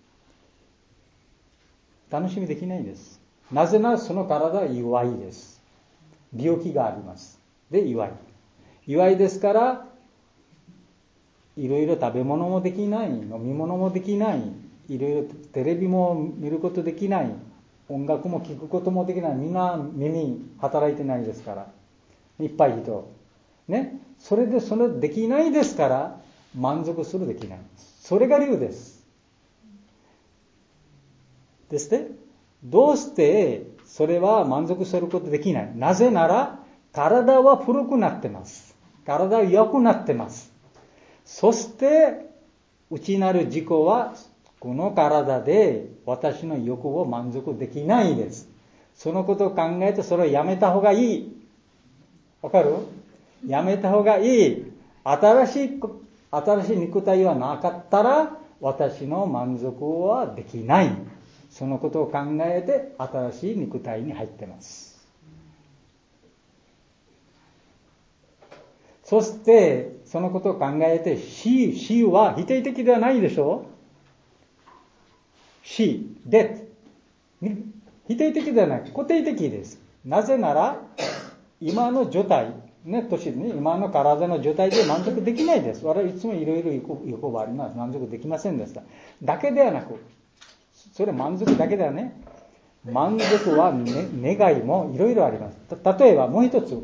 楽しみできないんです。なぜならその体は弱いです。病気があります。で、弱い。弱いですから、いろいろ食べ物もできない、飲み物もできない、 いろいろテレビも見ることできない、音楽も聴くこともできない、みんな耳働いてないですから、いっぱい人ね、それでそれできないですから満足するできない、それが理由ですですね。どうしてそれは満足することできない？なぜなら体は古くなってます。体は良くなってます。そして内なる自己はこの体で私の欲を満足できないです。そのことを考えてそれをやめた方がいい。わかる？やめた方がいい。新しい新しい肉体はなかったら私の満足はできない。そのことを考えて新しい肉体に入ってます。そしてそのことを考えて死、死は否定的ではないでしょう。死、デッ否定的ではない、固定的です。なぜなら今の状態ね、年ね、今の体の状態で満足できないです。我々いつもいろいろ欲があります。満足できませんでした。だけではなく、それ満足だけではね、満足は、ね、願いもいろいろあります。例えばもう一つ、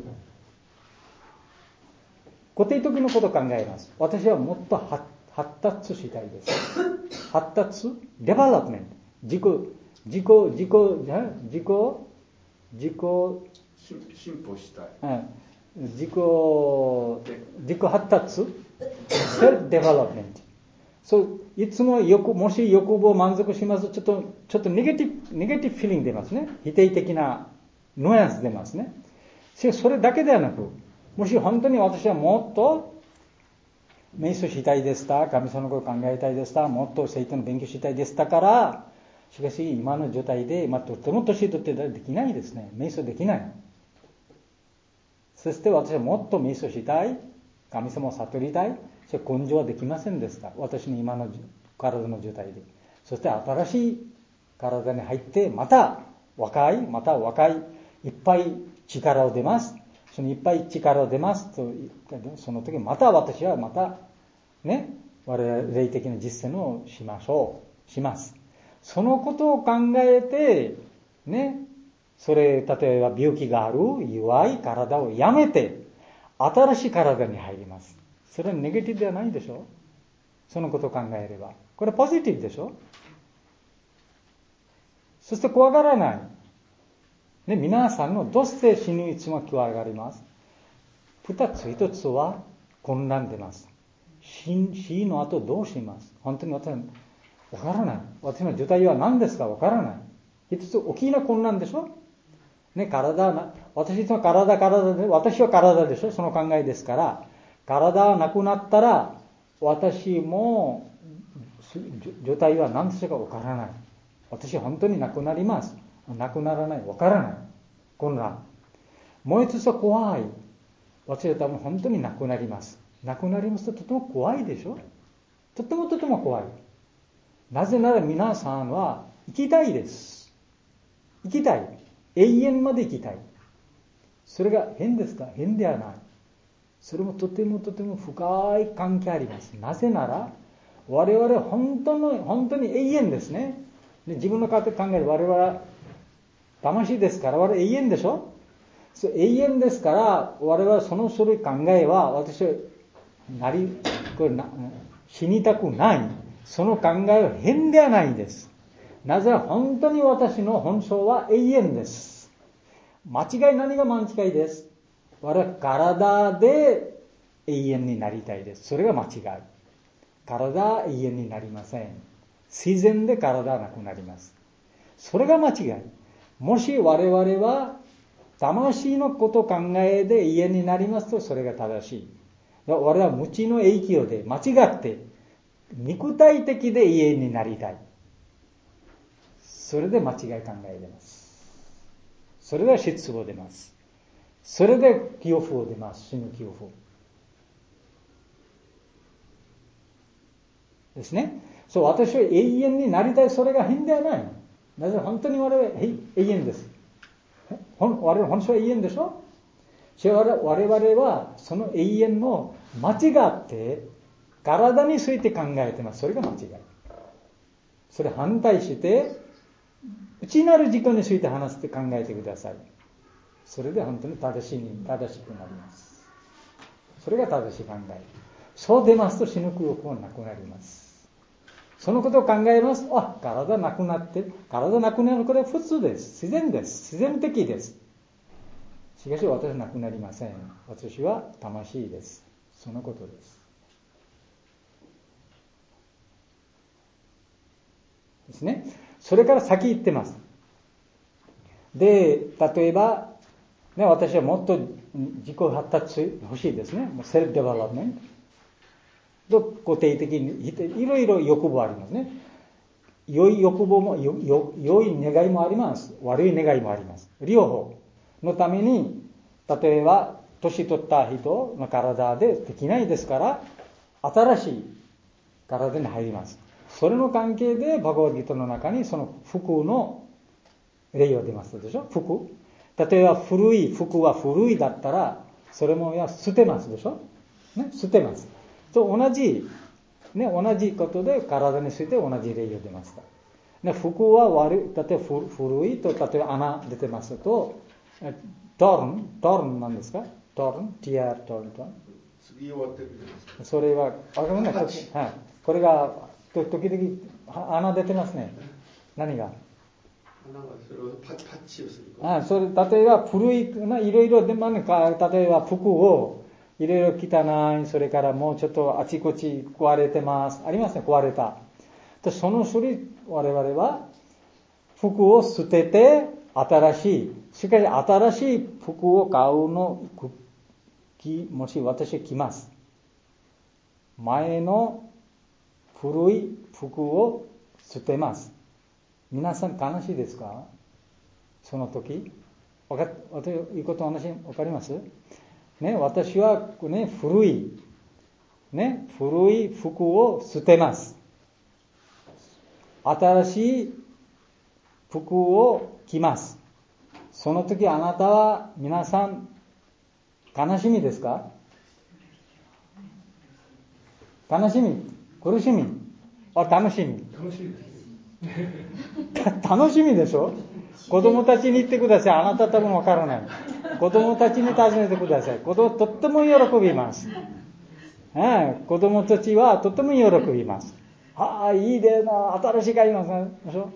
固定的なことを考えます。私はもっと発達したいです。発達、デベロップメント、自己、自己、自己、自己、自己、 進歩したい。 うん、自己、自己発達、セルフデベロップメント。そう、いつも欲、もし欲望を満足しますと、ちょっと、ちょっとネガティブ、ネガティブフィーリング出ますね。否定的なノアンス出ますね。それだけではなく、もし本当に私はもっと瞑想したいですか、神様のことを考えたいですか、もっと聖典の勉強したいですだから、しかし今の状態で、まあ、とても年取ってできないですね。瞑想できない。そして私はもっと瞑想したい、神様を悟りたい、それ根性はできませんでした。私の今の体の状態で。そして新しい体に入って、また若い、また若い、いっぱい力を出ます。そのいっぱい力を出ますと、その時また私はまたね、我々霊的な実践をしましょう、します。そのことを考えてね、それ例えば病気がある弱い体をやめて新しい体に入ります。それはネガティブではないでしょ。そのことを考えればこれはポジティブでしょ。そして怖がらないね、皆さんのどうして死ぬいつも怖がります。二つ、一つは混乱出ます。死、死の後どうします。本当に私はわからない。私の状態は何ですかわからない。一つ大きな混乱でしょ。ね、体な、私の体、体で、私は体でしょ。その考えですから、体がなくなったら、私も状態は何ですかわからない。私は本当になくなります。なくならない。わからない。混乱。もう一つは怖い。私は多分本当になくなります。なくなりますととても怖いでしょ。とてもとても怖い。なぜなら皆さんは生きたいです。生きたい。永遠まで生きたい。それが変ですか？変ではない。それもとてもとても深い関係あります。なぜなら我々は本当の本当に永遠ですね。で自分の考える我々は魂ですから、我々永遠でしょ。そう永遠ですから我々はその種類考えは私はなりこれな死にたくない。その考えは変ではないんです。なぜ本当に私の本性は永遠です。間違い、何が間違いです。我々は体で永遠になりたいです。それが間違い。体は永遠になりません。自然で体はなくなります。それが間違い。もし我々は魂のことを考えで永遠になりますと、それが正しい。我々は無知の影響で間違って肉体的で永遠になりたい。それで間違い考え出ます。それで失望出ます。それで恐怖を出ます。死ぬ恐怖ですね。そう、私は永遠になりたい。それが変ではない。なぜ本当に我々は永遠です。我々本性は永遠でしょ。我々はその永遠の間違って体について考えてます。それが間違い。 それ反対して、内なる自己について話して考えてください。それで本当に正しいに正しくなります。それが正しい考え。そう出ますと死ぬ欲はなくなります。そのことを考えます。あ、体なくなって、体なくなることは普通です。自然です。自然的です。しかし私はなくなりません。私は魂です。そのことです。ですね。それから先言ってます。で、例えば、ね、私はもっと自己発達欲しいですね。セルフデベロップメント。固定的にいろいろ欲望ありますね。良い欲望も、よよ良い願いもあります。悪い願いもあります。両方のために、例えば、年取った人の体でできないですから、新しい体に入ります。それの関係で、バガバッドギータの中にその服の例を出ますでしょ。服。例えば古い服は古いだったら、それもや捨てますでしょ。ね、捨てます。と同じ、ね、同じことで体について同じ例を出ました。ね、服は悪い、例えば古いと、例えば穴出てますと、トーン、トーンなんですか？トーン、ティアートーンと。 次終わってるじゃないですか。 それは、わかりますか？はい。これが、時々穴出てますね。何が？ それをパッチをする。 ああ、それ、例えば古い、いろいろでもね、例えば服をいろいろ汚い、それからもうちょっとあちこち壊れてます。ありますね、壊れた。でその処理、我々は服を捨てて新しい、しかし新しい服を買うの、もし私着ます。前の古い服を捨てます。皆さん悲しいですか？その時。わか、私言うこと話わかります？ね、私はね、古い、ね、古い服を捨てます。新しい服を着ます。その時あなたは皆さん悲しみですか？悲しみ、苦しみ、あ、楽しみ。 楽しみです。 楽しみでしょ。子供たちに言ってください。あなた多分わからない。子供たちに尋ねてください。子供とっても喜びます。ええ、子供たちはとっても喜びます。ああ、いいでな、新しい買いますでしょ。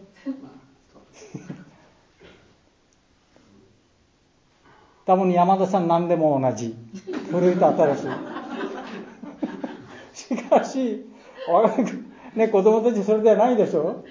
多分山田さん何でも同じ。古いと新しい。しかし、ね、子供たちそれではないでしょ。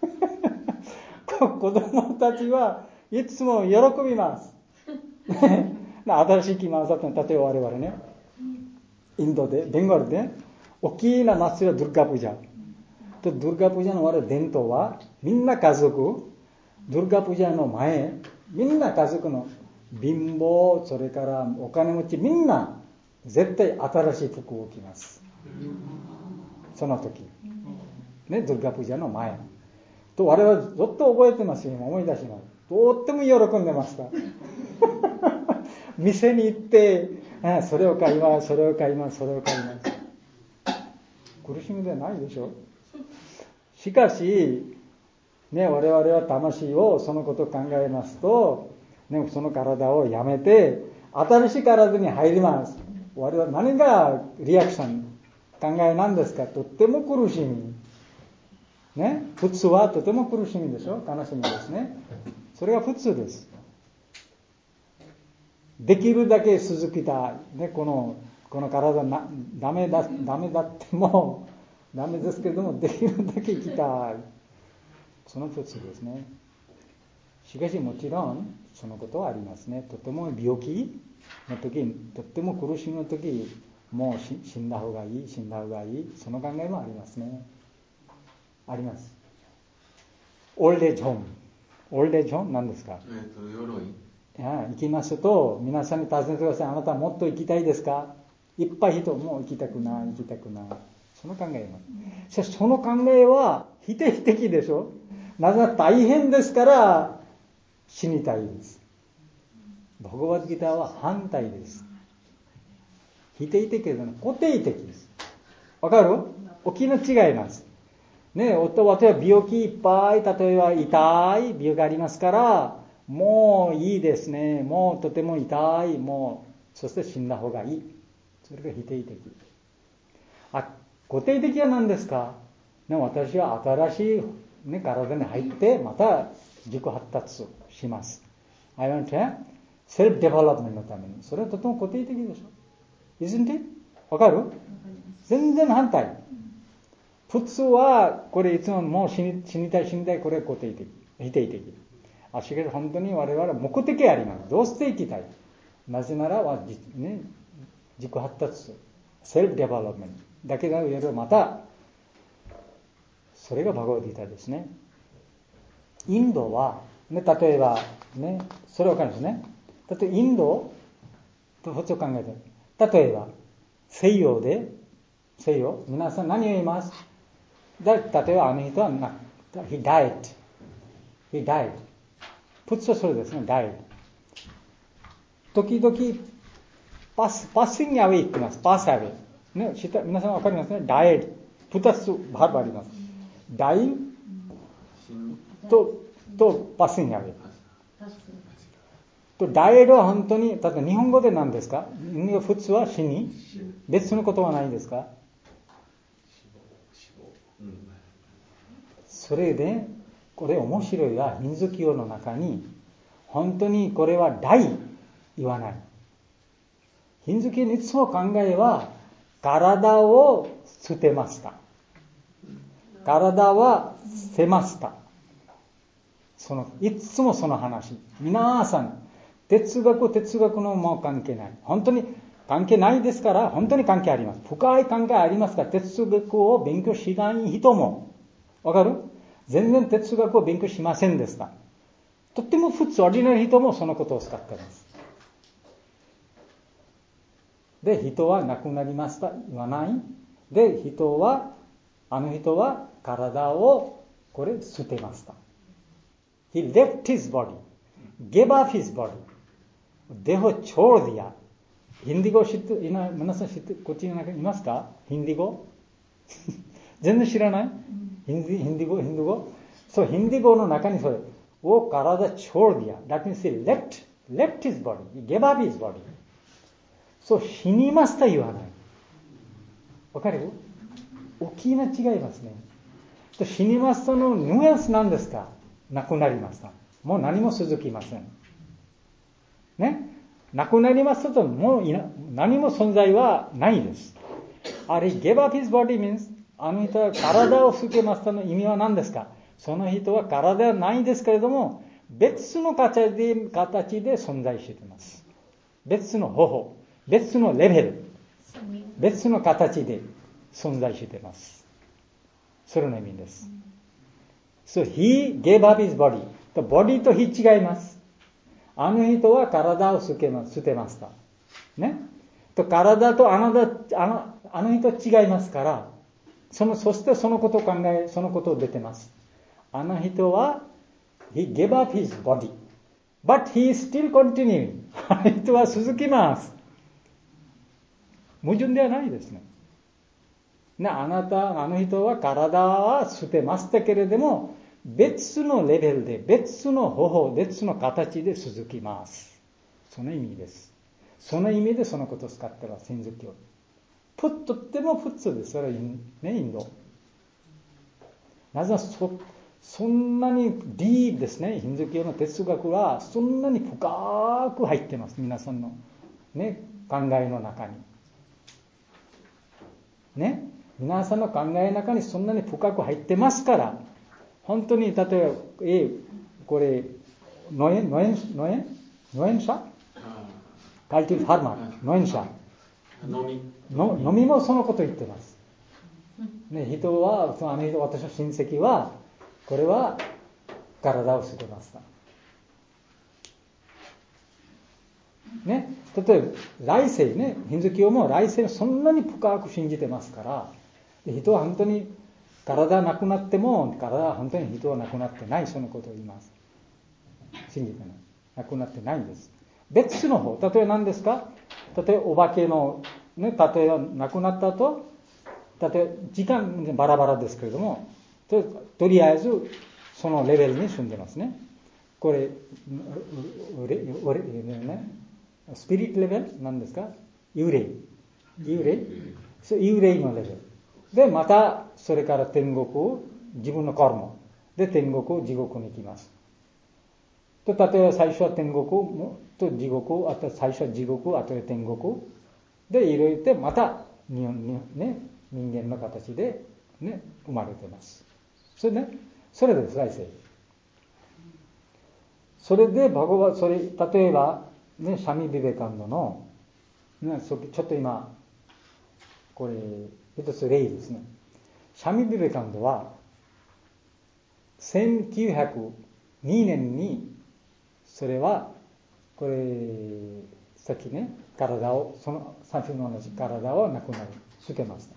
子供たちはいつも喜びます。新しい着回さって例えば我々ね、インドで、ベンガルで、大きな祭りはドゥルガプジャ。とドゥルガプジャの我々伝統は、みんな家族、ドゥルガプジャの前、みんな家族の貧乏、それからお金持ち、みんな絶対新しい服を着ます。その時。ね、ドゥルガプジャの前。と我々ずっと覚えてますよ。今思い出します。とっても喜んでました。店に行って、それを買います、それを買います、それを買います。苦しみではないでしょ。しかし、ね、我々は魂をそのことを考えますと、ね、その体をやめて、新しい体に入ります。我々何がリアクション、考えなんですか？とっても苦しみ。ね、普通はとても苦しみでしょ。悲しみですね。それが普通です。できるだけ続きたい、ね、このこの体なダメだダメだってもダメですけれども、できるだけ生きたい。その普通ですね。しかしもちろんそのことはありますね。とても病気の時、とても苦しみの時、もう死んだ方がいい、死んだ方がいい、その考えもありますね。あります。オールデージホーム。オールデージホーム何ですか？ えっと、鎧。 いや、行きますと、皆さんに尋ねてください。あなたはもっと行きたいですか？いっぱい人もう行きたくない、行きたくない。その考えます。しかしその考えは否定的でしょ。なぜなら大変ですから死にたいです。バガバッドギーターは反対です。否定的ではなく固定的です。わかる？大きな違いなんです。 ね、夫は例えば病気いっぱい、例えば痛い病気がありますから、もういいですね、もうとても痛い、もう、そして死んだ方がいい。それが否定的。あ、固定的は何ですか？ね、私は新しい、ね、体に入って、また自己発達します。I want to self development のために。それはとても固定的でしょ。Isn't it? わかる？全然反対。普通は、これいつももう死に、死にたい死にたい、これは固定的。否定的。あ、しかし本当に我々は目的あります。どうして生きたい？なぜならは、ね、自己発達、セルフデベロップメントだけが言えるまた、それがバガヴァッドギーターですね。インドは、ね、例えば、ね、それわかるんですね。例えばインドと普通考えて、例えば西洋で、西洋、皆さん何を言います？だ例えばあの人はな、he died, he died。普通はそれですね、died。時々パス、パッシングアウェイって言います。パスアウェイ。ね、皆さんわかりますね。died。二つバーブあります。dying と、とパッシングアウェイ。と、diedは本当に、例えば日本語で何ですか？普通は死に、別のことはないですか？それで、これ面白いが、ヒンズー教の中に、本当にこれは大言わない。ヒンズー教のいつも考えは、体を捨てました。体は捨てました。その、いつもその話。皆さん、哲学、哲学のもう関係ない。本当に関係ないですから、本当に関係あります。深い関係ありますから、哲学を勉強しない人も、わかる？全然哲学を勉強しませんでした。とっても普通、ありない人もそのことを使っています。で、人は亡くなりました。言わない。で、人は、あの人は体を、これ、捨てました。He left his body, gave up his body. デホチョーディア。ヒンディ語知って、今、皆さん知って、こっちにいますか？ヒンディ語全然知らない？ヒンディ、ヒンディ語、ヒンディ語そう、ヒンディ語の中にそれ、お体チョーディア。That means he left, left his body. He gave up his body. そう、死にました言わない。わかる？大きな違いますね。死にましたのニュアンスなんですか？亡くなりました。もう何も続きません。ね？亡くなりましたと、もういな何も存在はないです。あれ、gave up his body means、あの人は体を捨てましたの意味は何ですか？その人は体はないですけれども、別の形で、形で存在しています。別の方法、別のレベル、別の形で存在しています。それの意味です。So he gave up his body. ボディと he 違います。あの人は体を捨てました。ね。と体とあの、あの、あの人は違いますから、その、そしてそのことを考え、そのことを出てます。あの人は、he gave up his body. But he is still continuing. あの人は続きます。矛盾ではないですね。ね、あなた、あの人は体は捨てましたけれども、別のレベルで、別の方法、別の形で続きます。その意味です。その意味でそのことを使ってます、ヒンズー教。と、とっても普通です。それは、ね、インド。なぜならそ、そんなにディープですね。ヒンズー教の哲学は、そんなに深く入ってます。皆さんの、ね、考えの中に。ね。皆さんの考えの中にそんなに深く入ってますから、本当に、例えば、え、これ、農園、農園、農園農園者カルティファーマー、農園者。 飲み。 の飲みもそのこと言ってます。ね、人は、あの人、私の親戚は、これは体を捨てました。ね、例えば、来世ね、ヒンズー教も来世そんなに深く信じてますから、人は本当に体なくなっても、体は本当に人はなくなってない、そのことを言います。信じてない。なくなってないんです。別の方、例えば何ですか？例えばお化けの、ね、例えば亡くなった後、例えば時間バラバラですけれども、 と、とりあえずそのレベルに住んでますね。これ、ね、スピリットレベルなんですか？幽霊。幽霊？そう、幽霊のレベル。で、また、それから天国を、自分のカルマ。で、天国を地獄に行きます。と、例えば最初は天国と地獄、あと最初は地獄、あとは天国。で、いろいろで、また、日本にね、人間の形で、ね、生まれてます。それね、それです、来世。それで、バゴバ、それ、例えば、ね、シャミ・ビベカンドの、ね、ちょっと今、これ、一つ例ですね。シャミ・ビベカンドは、せんきゅうひゃくにねんに、それは、これ、さっきね、体を、その、三種の同じ体を亡くなり、捨てました。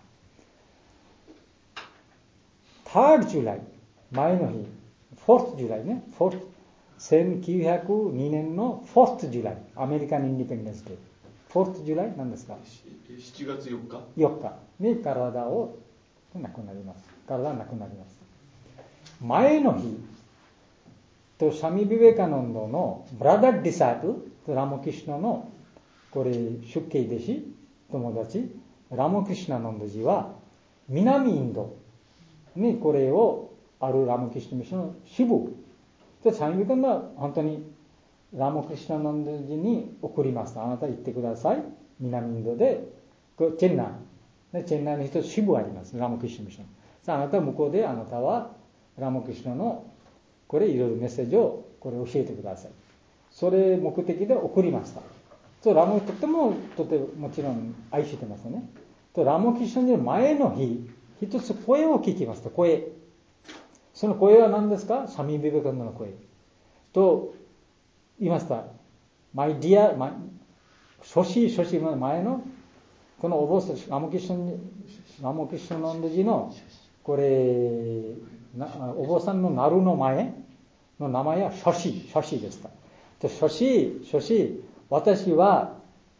さんジュライ、前の日、よんジュライね、よんせんきゅうひゃくにねんのよんジュライ、アメリカンインディペンデンスデー。よんジュライ何ですか？ しちがつよっか。 よっかに体を亡くなります。体は亡くなります。前の日とシャミ・ビベカノンドのブラダー・ディサープル、ラモ・キシュナのこれ出家弟子、友達、ラモ・キシュナノンドジは南インドにこれをあるラモ・キシュナミシュの支部で、シャミ・ビベカノンドは本当にラモ・キシュナノンドジに送りました。あなた行ってください。南インドで、これチェンナイ。チェンナイの一つ支部あります。ラモ・キシュナミシュの。さあ、あなたは向こうであなたはラモ・キシュナのこれいろいろメッセージをこれ教えてください。それ目的で送りました。そう、ラモとてもとてもちろん愛してますよね。とラモ・キシュナの前の日、一つ声を聞きました。声。その声は何ですか？シャミ・ビベカンドの声。と言いました。My dear、my、初子、初子の前のこのお坊さん、ラモ・キシュナ、ラモ・キシュナンドジのこれお坊さんのなるの前の名前は初子、初子でした。で、初子、初子、私は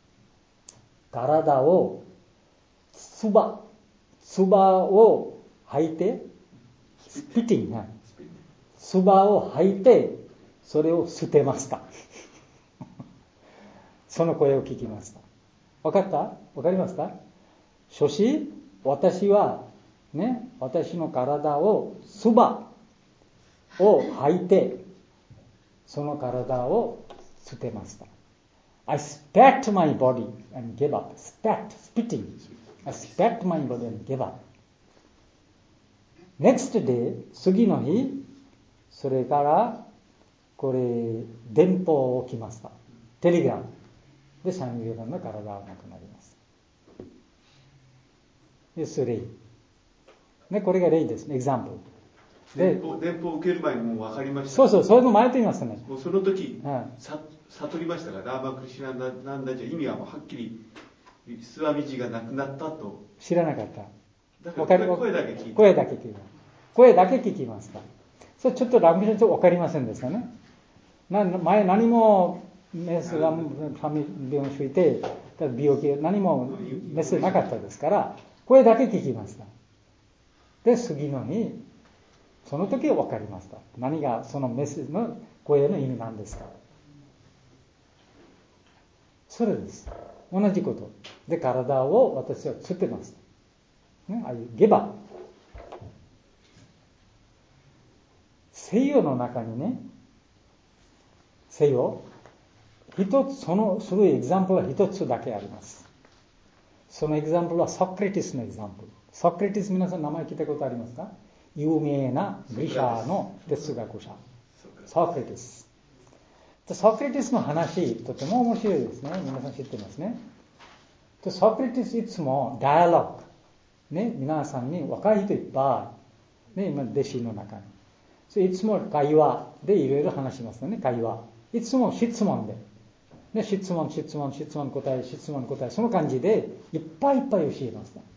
体をつば、つばを吐いて、スピティング、つばを吐いて、それを捨てました。その声を聞きました。わかった？わかりますか？初子、私はね、私の体をつばを吐いて、その体を捨てました。I spat my body and gave up. Spat, spitting. I spat my body and gave up. Next day, 次の日、それから、これ、電報を来ました。テレグラム。で、シャミ・ビベカンドの体はなくなります。で、それ。ね、これが例ですね、エグザンプル。 電報、電報を受ける前にもう分かりました。 そうそう、それの前と言いますね。 もうその時、 はい、 さ悟りましたが、ラーマ・クリシュナナンダジャ意味はもうはっきり、スワミジが亡くなったと。 知らなかった。 だから声だけ聞いた。 声だけ聞きます。声だけ聞きました。それちょっとラムキシャンちょっと分かりませんでしたね。な前何もメスラムファミリーをしていて、病気何もメッセージなかったですから、声だけ聞きました。で、次の日、その時は分かりました。何がそのメッセージの声の意味なんですか。それです。同じこと。で、体を私は捨てます。ね、ああいうゲバ。西洋の中にね、西洋、一つ、そのするエグザンプルは一つだけあります。そのエグザンプルはソクラティスのエグザンプル。ソクラティス、皆さん名前聞いたことありますか？有名なグリシャの哲学者。ソクラティス。ソクラティスの話、とても面白いですね。皆さん知ってますね。ソクラティスいつもダイアログ、ね、皆さんに若い人いっぱい、ね、今弟子の中に。いつも会話でいろいろ話しますよね、会話。いつも質問で。ね、質問、質問、質問、答え、質問、答え。その感じでいっぱいいっぱい教えますね。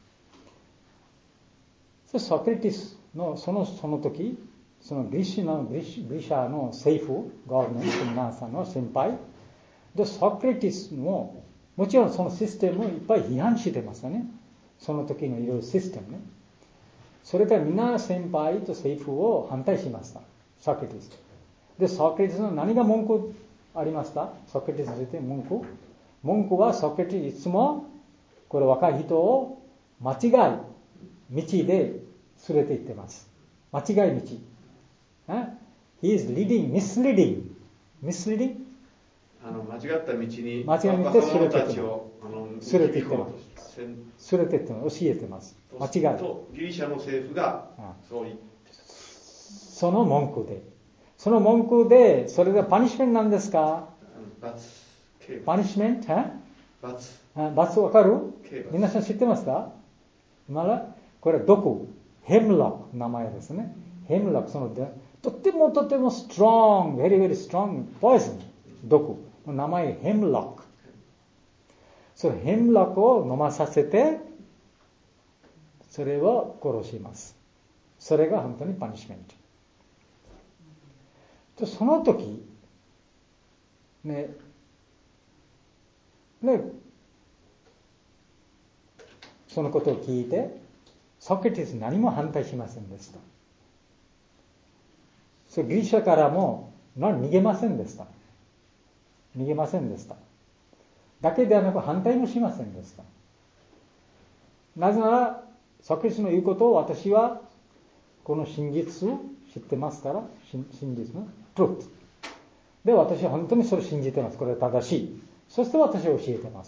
ソクラティスのその、その時、そのグリシャの、グリシャの政府、ガーメントの皆さんの先輩、で、ソクラティスも、もちろんそのシステムをいっぱい批判してますよね。その時のいろいろシステムね。 それから皆先輩と政府を反対しました。ソクラティス。で、ソクラティスの何が文句ありました？ソクラティスについて文句文句はソクラティスいつもこれ若い人を間違い道で連れて行ってます。間違い道。He is leading, misleading. misleading? あの間違った道に間違い道で連れて行ってます。連れて行ってます。 連れて行ってます。教えてます。間違い。 とギリシャの政府がそう言ってその文句で。その文句で、それがパニッシュメントなんですか？ 罰。 パニッシュメント？ 罰。 罰わかる？皆さん知ってますか？まだこれは毒。ヘムロック名前ですね。ヘムロック、そのとってもとてもストロング、very very strong poison。毒。名前ヘムロック。そのヘムロックを飲まさせて、それを殺します。それが本当にパニッシュメント。その時、ね、ね、そのことを聞いて、ソクラティス何も反対しませんでした。そうギリシャからも逃げませんでした。逃げませんでした。だけではなく反対もしませんでした。なぜなら、ソクラティスの言うことを私はこの真実を知ってますから、真実のトゥート。で、私は本当にそれを信じてます。これは正しい。そして私は教えてます。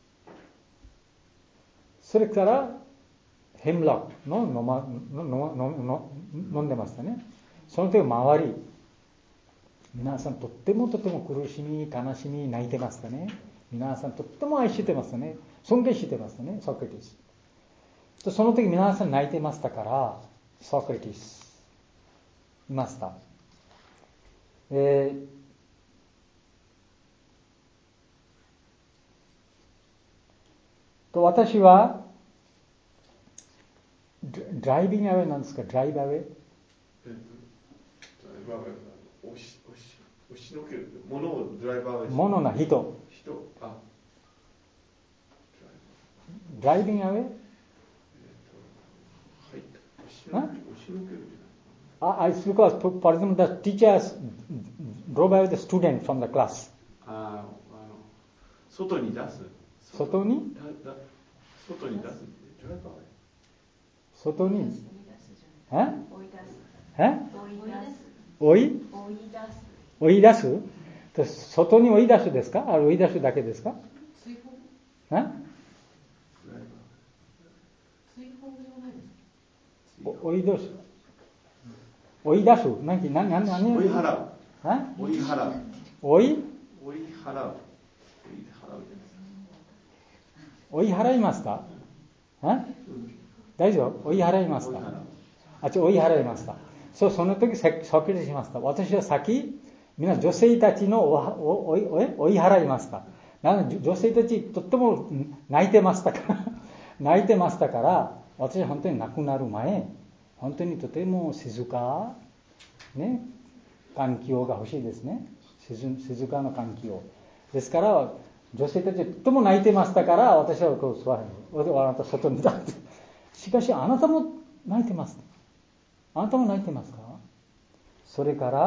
それから、ヘムロックの飲、ま、ののの飲んでましたね。その時周り、皆さんとってもとても苦しみ、悲しみ、泣いてますかね。皆さんとっても愛してますね。尊敬してますね、ソクラティス。その時皆さん泣いてましたから、ソクラティスいました。えー、と私はドライビングアウェイなんですか？ドライブアウェイ、 押し押し押しのける物をドライバーアウェイ、 物な人人あドライビングアウェイ、Uh, it's because, for example, the teachers drove away the student from the class. ああの外に出す。 外に？ だだ外に出す。 外に？え？ 追い出す。 え？ 追い追い？ 追い出す。 追い出す？外に追い出すですか？ある追い出すだけですか？ 追放？ え？ 追放ではないですか？ 追い出す。追い出す。何？何？何？何？ 追い払う。 え？ 追い払う。 追い？ 追い払う。追い払う。 追い払いますか？え？大丈夫？追い払いますか？あ、ちょ、追い払いました。そう、その時、ソクラティスしました。私は先、みんな女性たちの追い、追い払いました。なので、女性たちとっても泣いてましたから、泣いてましたから、私は本当に亡くなる前、本当にとても静か、ね、環境が欲しいですね。静、静かな環境。ですから、女性たちとっても泣いてましたから、私はこう座る。あなた外に立って。しかし、あなたも泣いてます。あなたも泣いてますか？それから、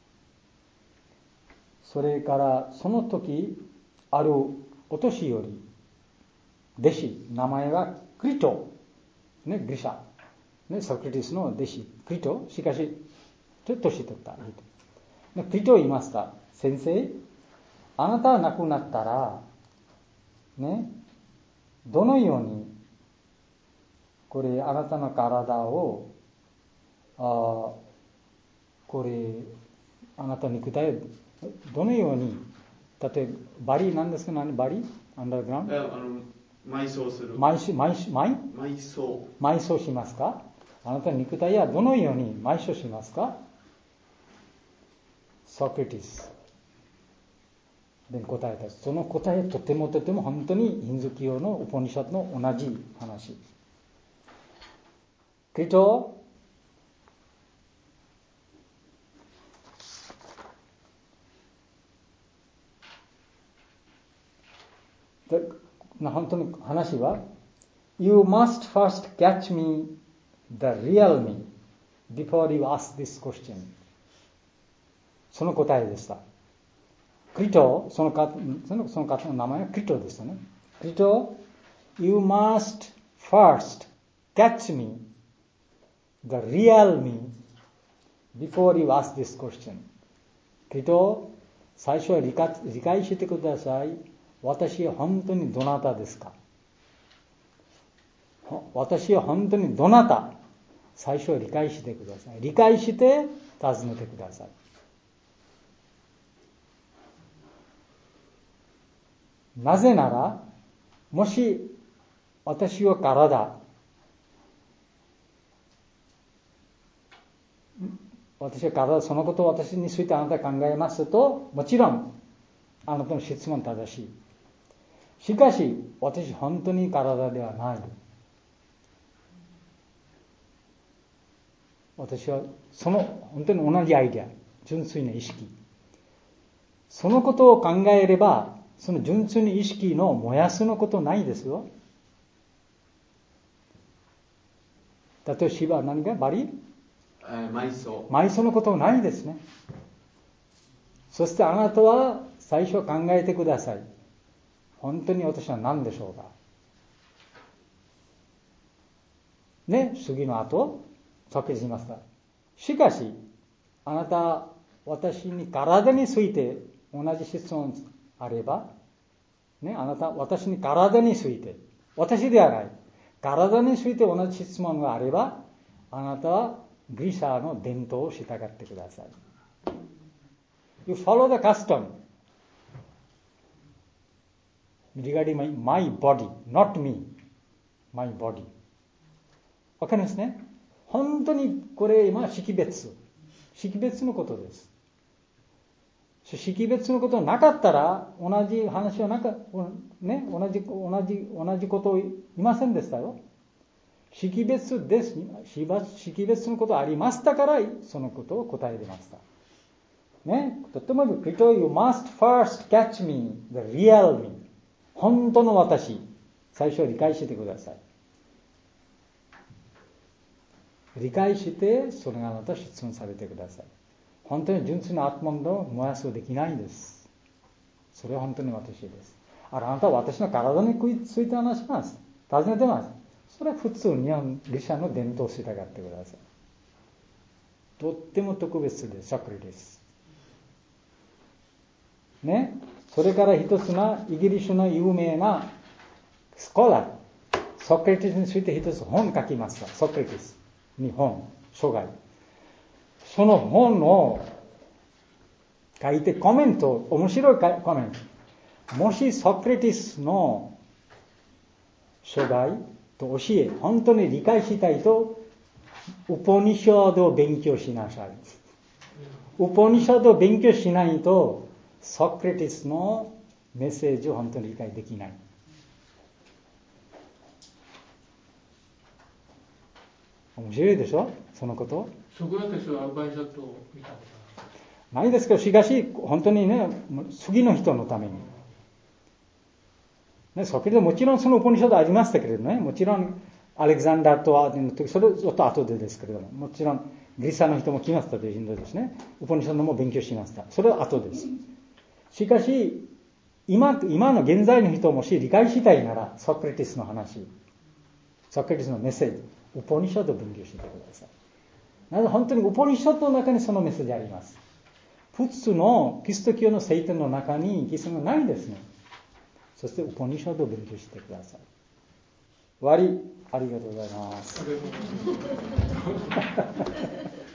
それから、その時、あるお年寄り、弟子、名前はクリト、ね、ギリシャ。ね、ソクラティスの弟子、クリト、しかし、ちょっと年取った人。クリト言いました。先生、あなたが亡くなったら、ね、どのように、これ、あなたの体を、あこれ、あなたの肉体を、どのように、例えば、バリなんですか？何バリ？アンダーグラウンド？ あの埋葬する。 埋葬、埋葬、埋？ 埋葬。 埋葬しますか？あなたの肉体はどのように埋葬しますか？ソクラティスで答えた。その答えとてもとても本当にヒンズー教のウパニシャドの同じ話。クリトで本当に話は You must first catch me the real me before you ask this question. その答えでした。クリト、その方、その、その方の名前はクリトでしたね。クリト、you must first catch me, the real me, before you ask this question. クリト、最初は理解、理解してください。私は本当にどなたですか？私は本当にどなた？最初は理解してください。理解して尋ねてください。なぜなら、もし私は体、私は体、そのことを私についてあなたが考えますと、もちろんあなたの質問正しい。しかし、私本当に体ではない。私はその本当に同じアイデア、純粋な意識。そのことを考えれば、その純粋な意識の燃やすのことないですよ。例えばシバは何かバリ？ 埋葬。 埋葬のことないですね。そしてあなたは最初考えてください。本当に私は何でしょうか。ね、次の後、ソクラテス言いました。しかし、あなた、私に体について同じ質問あれば、ね、あなた、私に体について、私ではない、体について同じ質問があれば、あなたはギリシャの伝統を従ってください。You follow the custom regarding my, my body, not me, my body. わかりますね。本当にこれ今識別識別のことです。識別のことなかったら同じ話はなか、ね、同じ同じ同じことを言いませんでしたよ。識別です。識別のことありましたからそのことを答えてました。ね、とってもクリト、You must first catch me, the real me. 本当の私。最初は理解してください。理解してそれがあなた質問されてください。本当に純粋なアートモンドを燃やすできないんです。それは本当に私です。あなたは私の体について話します。尋ねてます。それは普通にギリシャの伝統を従ってください。とっても特別です。ソクラテス。ね。それから一つがイギリスの有名なスコラー、ソクラテスについて一つ本書きました。ソクラテス。日本、生涯。その本を書いてコメント、面白いコメント。もしソクラテスの生涯と教え、本当に理解したいと、ウポニシャドを勉強しなさい。ウポニシャドを勉強しないと、ソクラテスのメッセージを本当に理解できない。面白いでしょそのこと。 ソクラテスはアルバイザットを見たことないですけど、しかし本当にね、次の人のために、ね、ソクラテスもちろんそのウポニシャドありましたけれどね、もちろんアレクサンダーとはそれちょっと後でですけれども、もちろんギリシャの人も来ましたというヒンドゥーですね。ウポニシャドも勉強しました。それは後です。しかし今今の現在の人もし理解したいなら、ソクラテスの話、ソクラテスのメッセージ、ウポニシャドを勉強してください。なので本当にウポニシャドの中にそのメッセージあります。普通のキリスト教の聖典の中にキリストがないですね。そしてウポニシャドを勉強してください。終わり。ありがとうございます。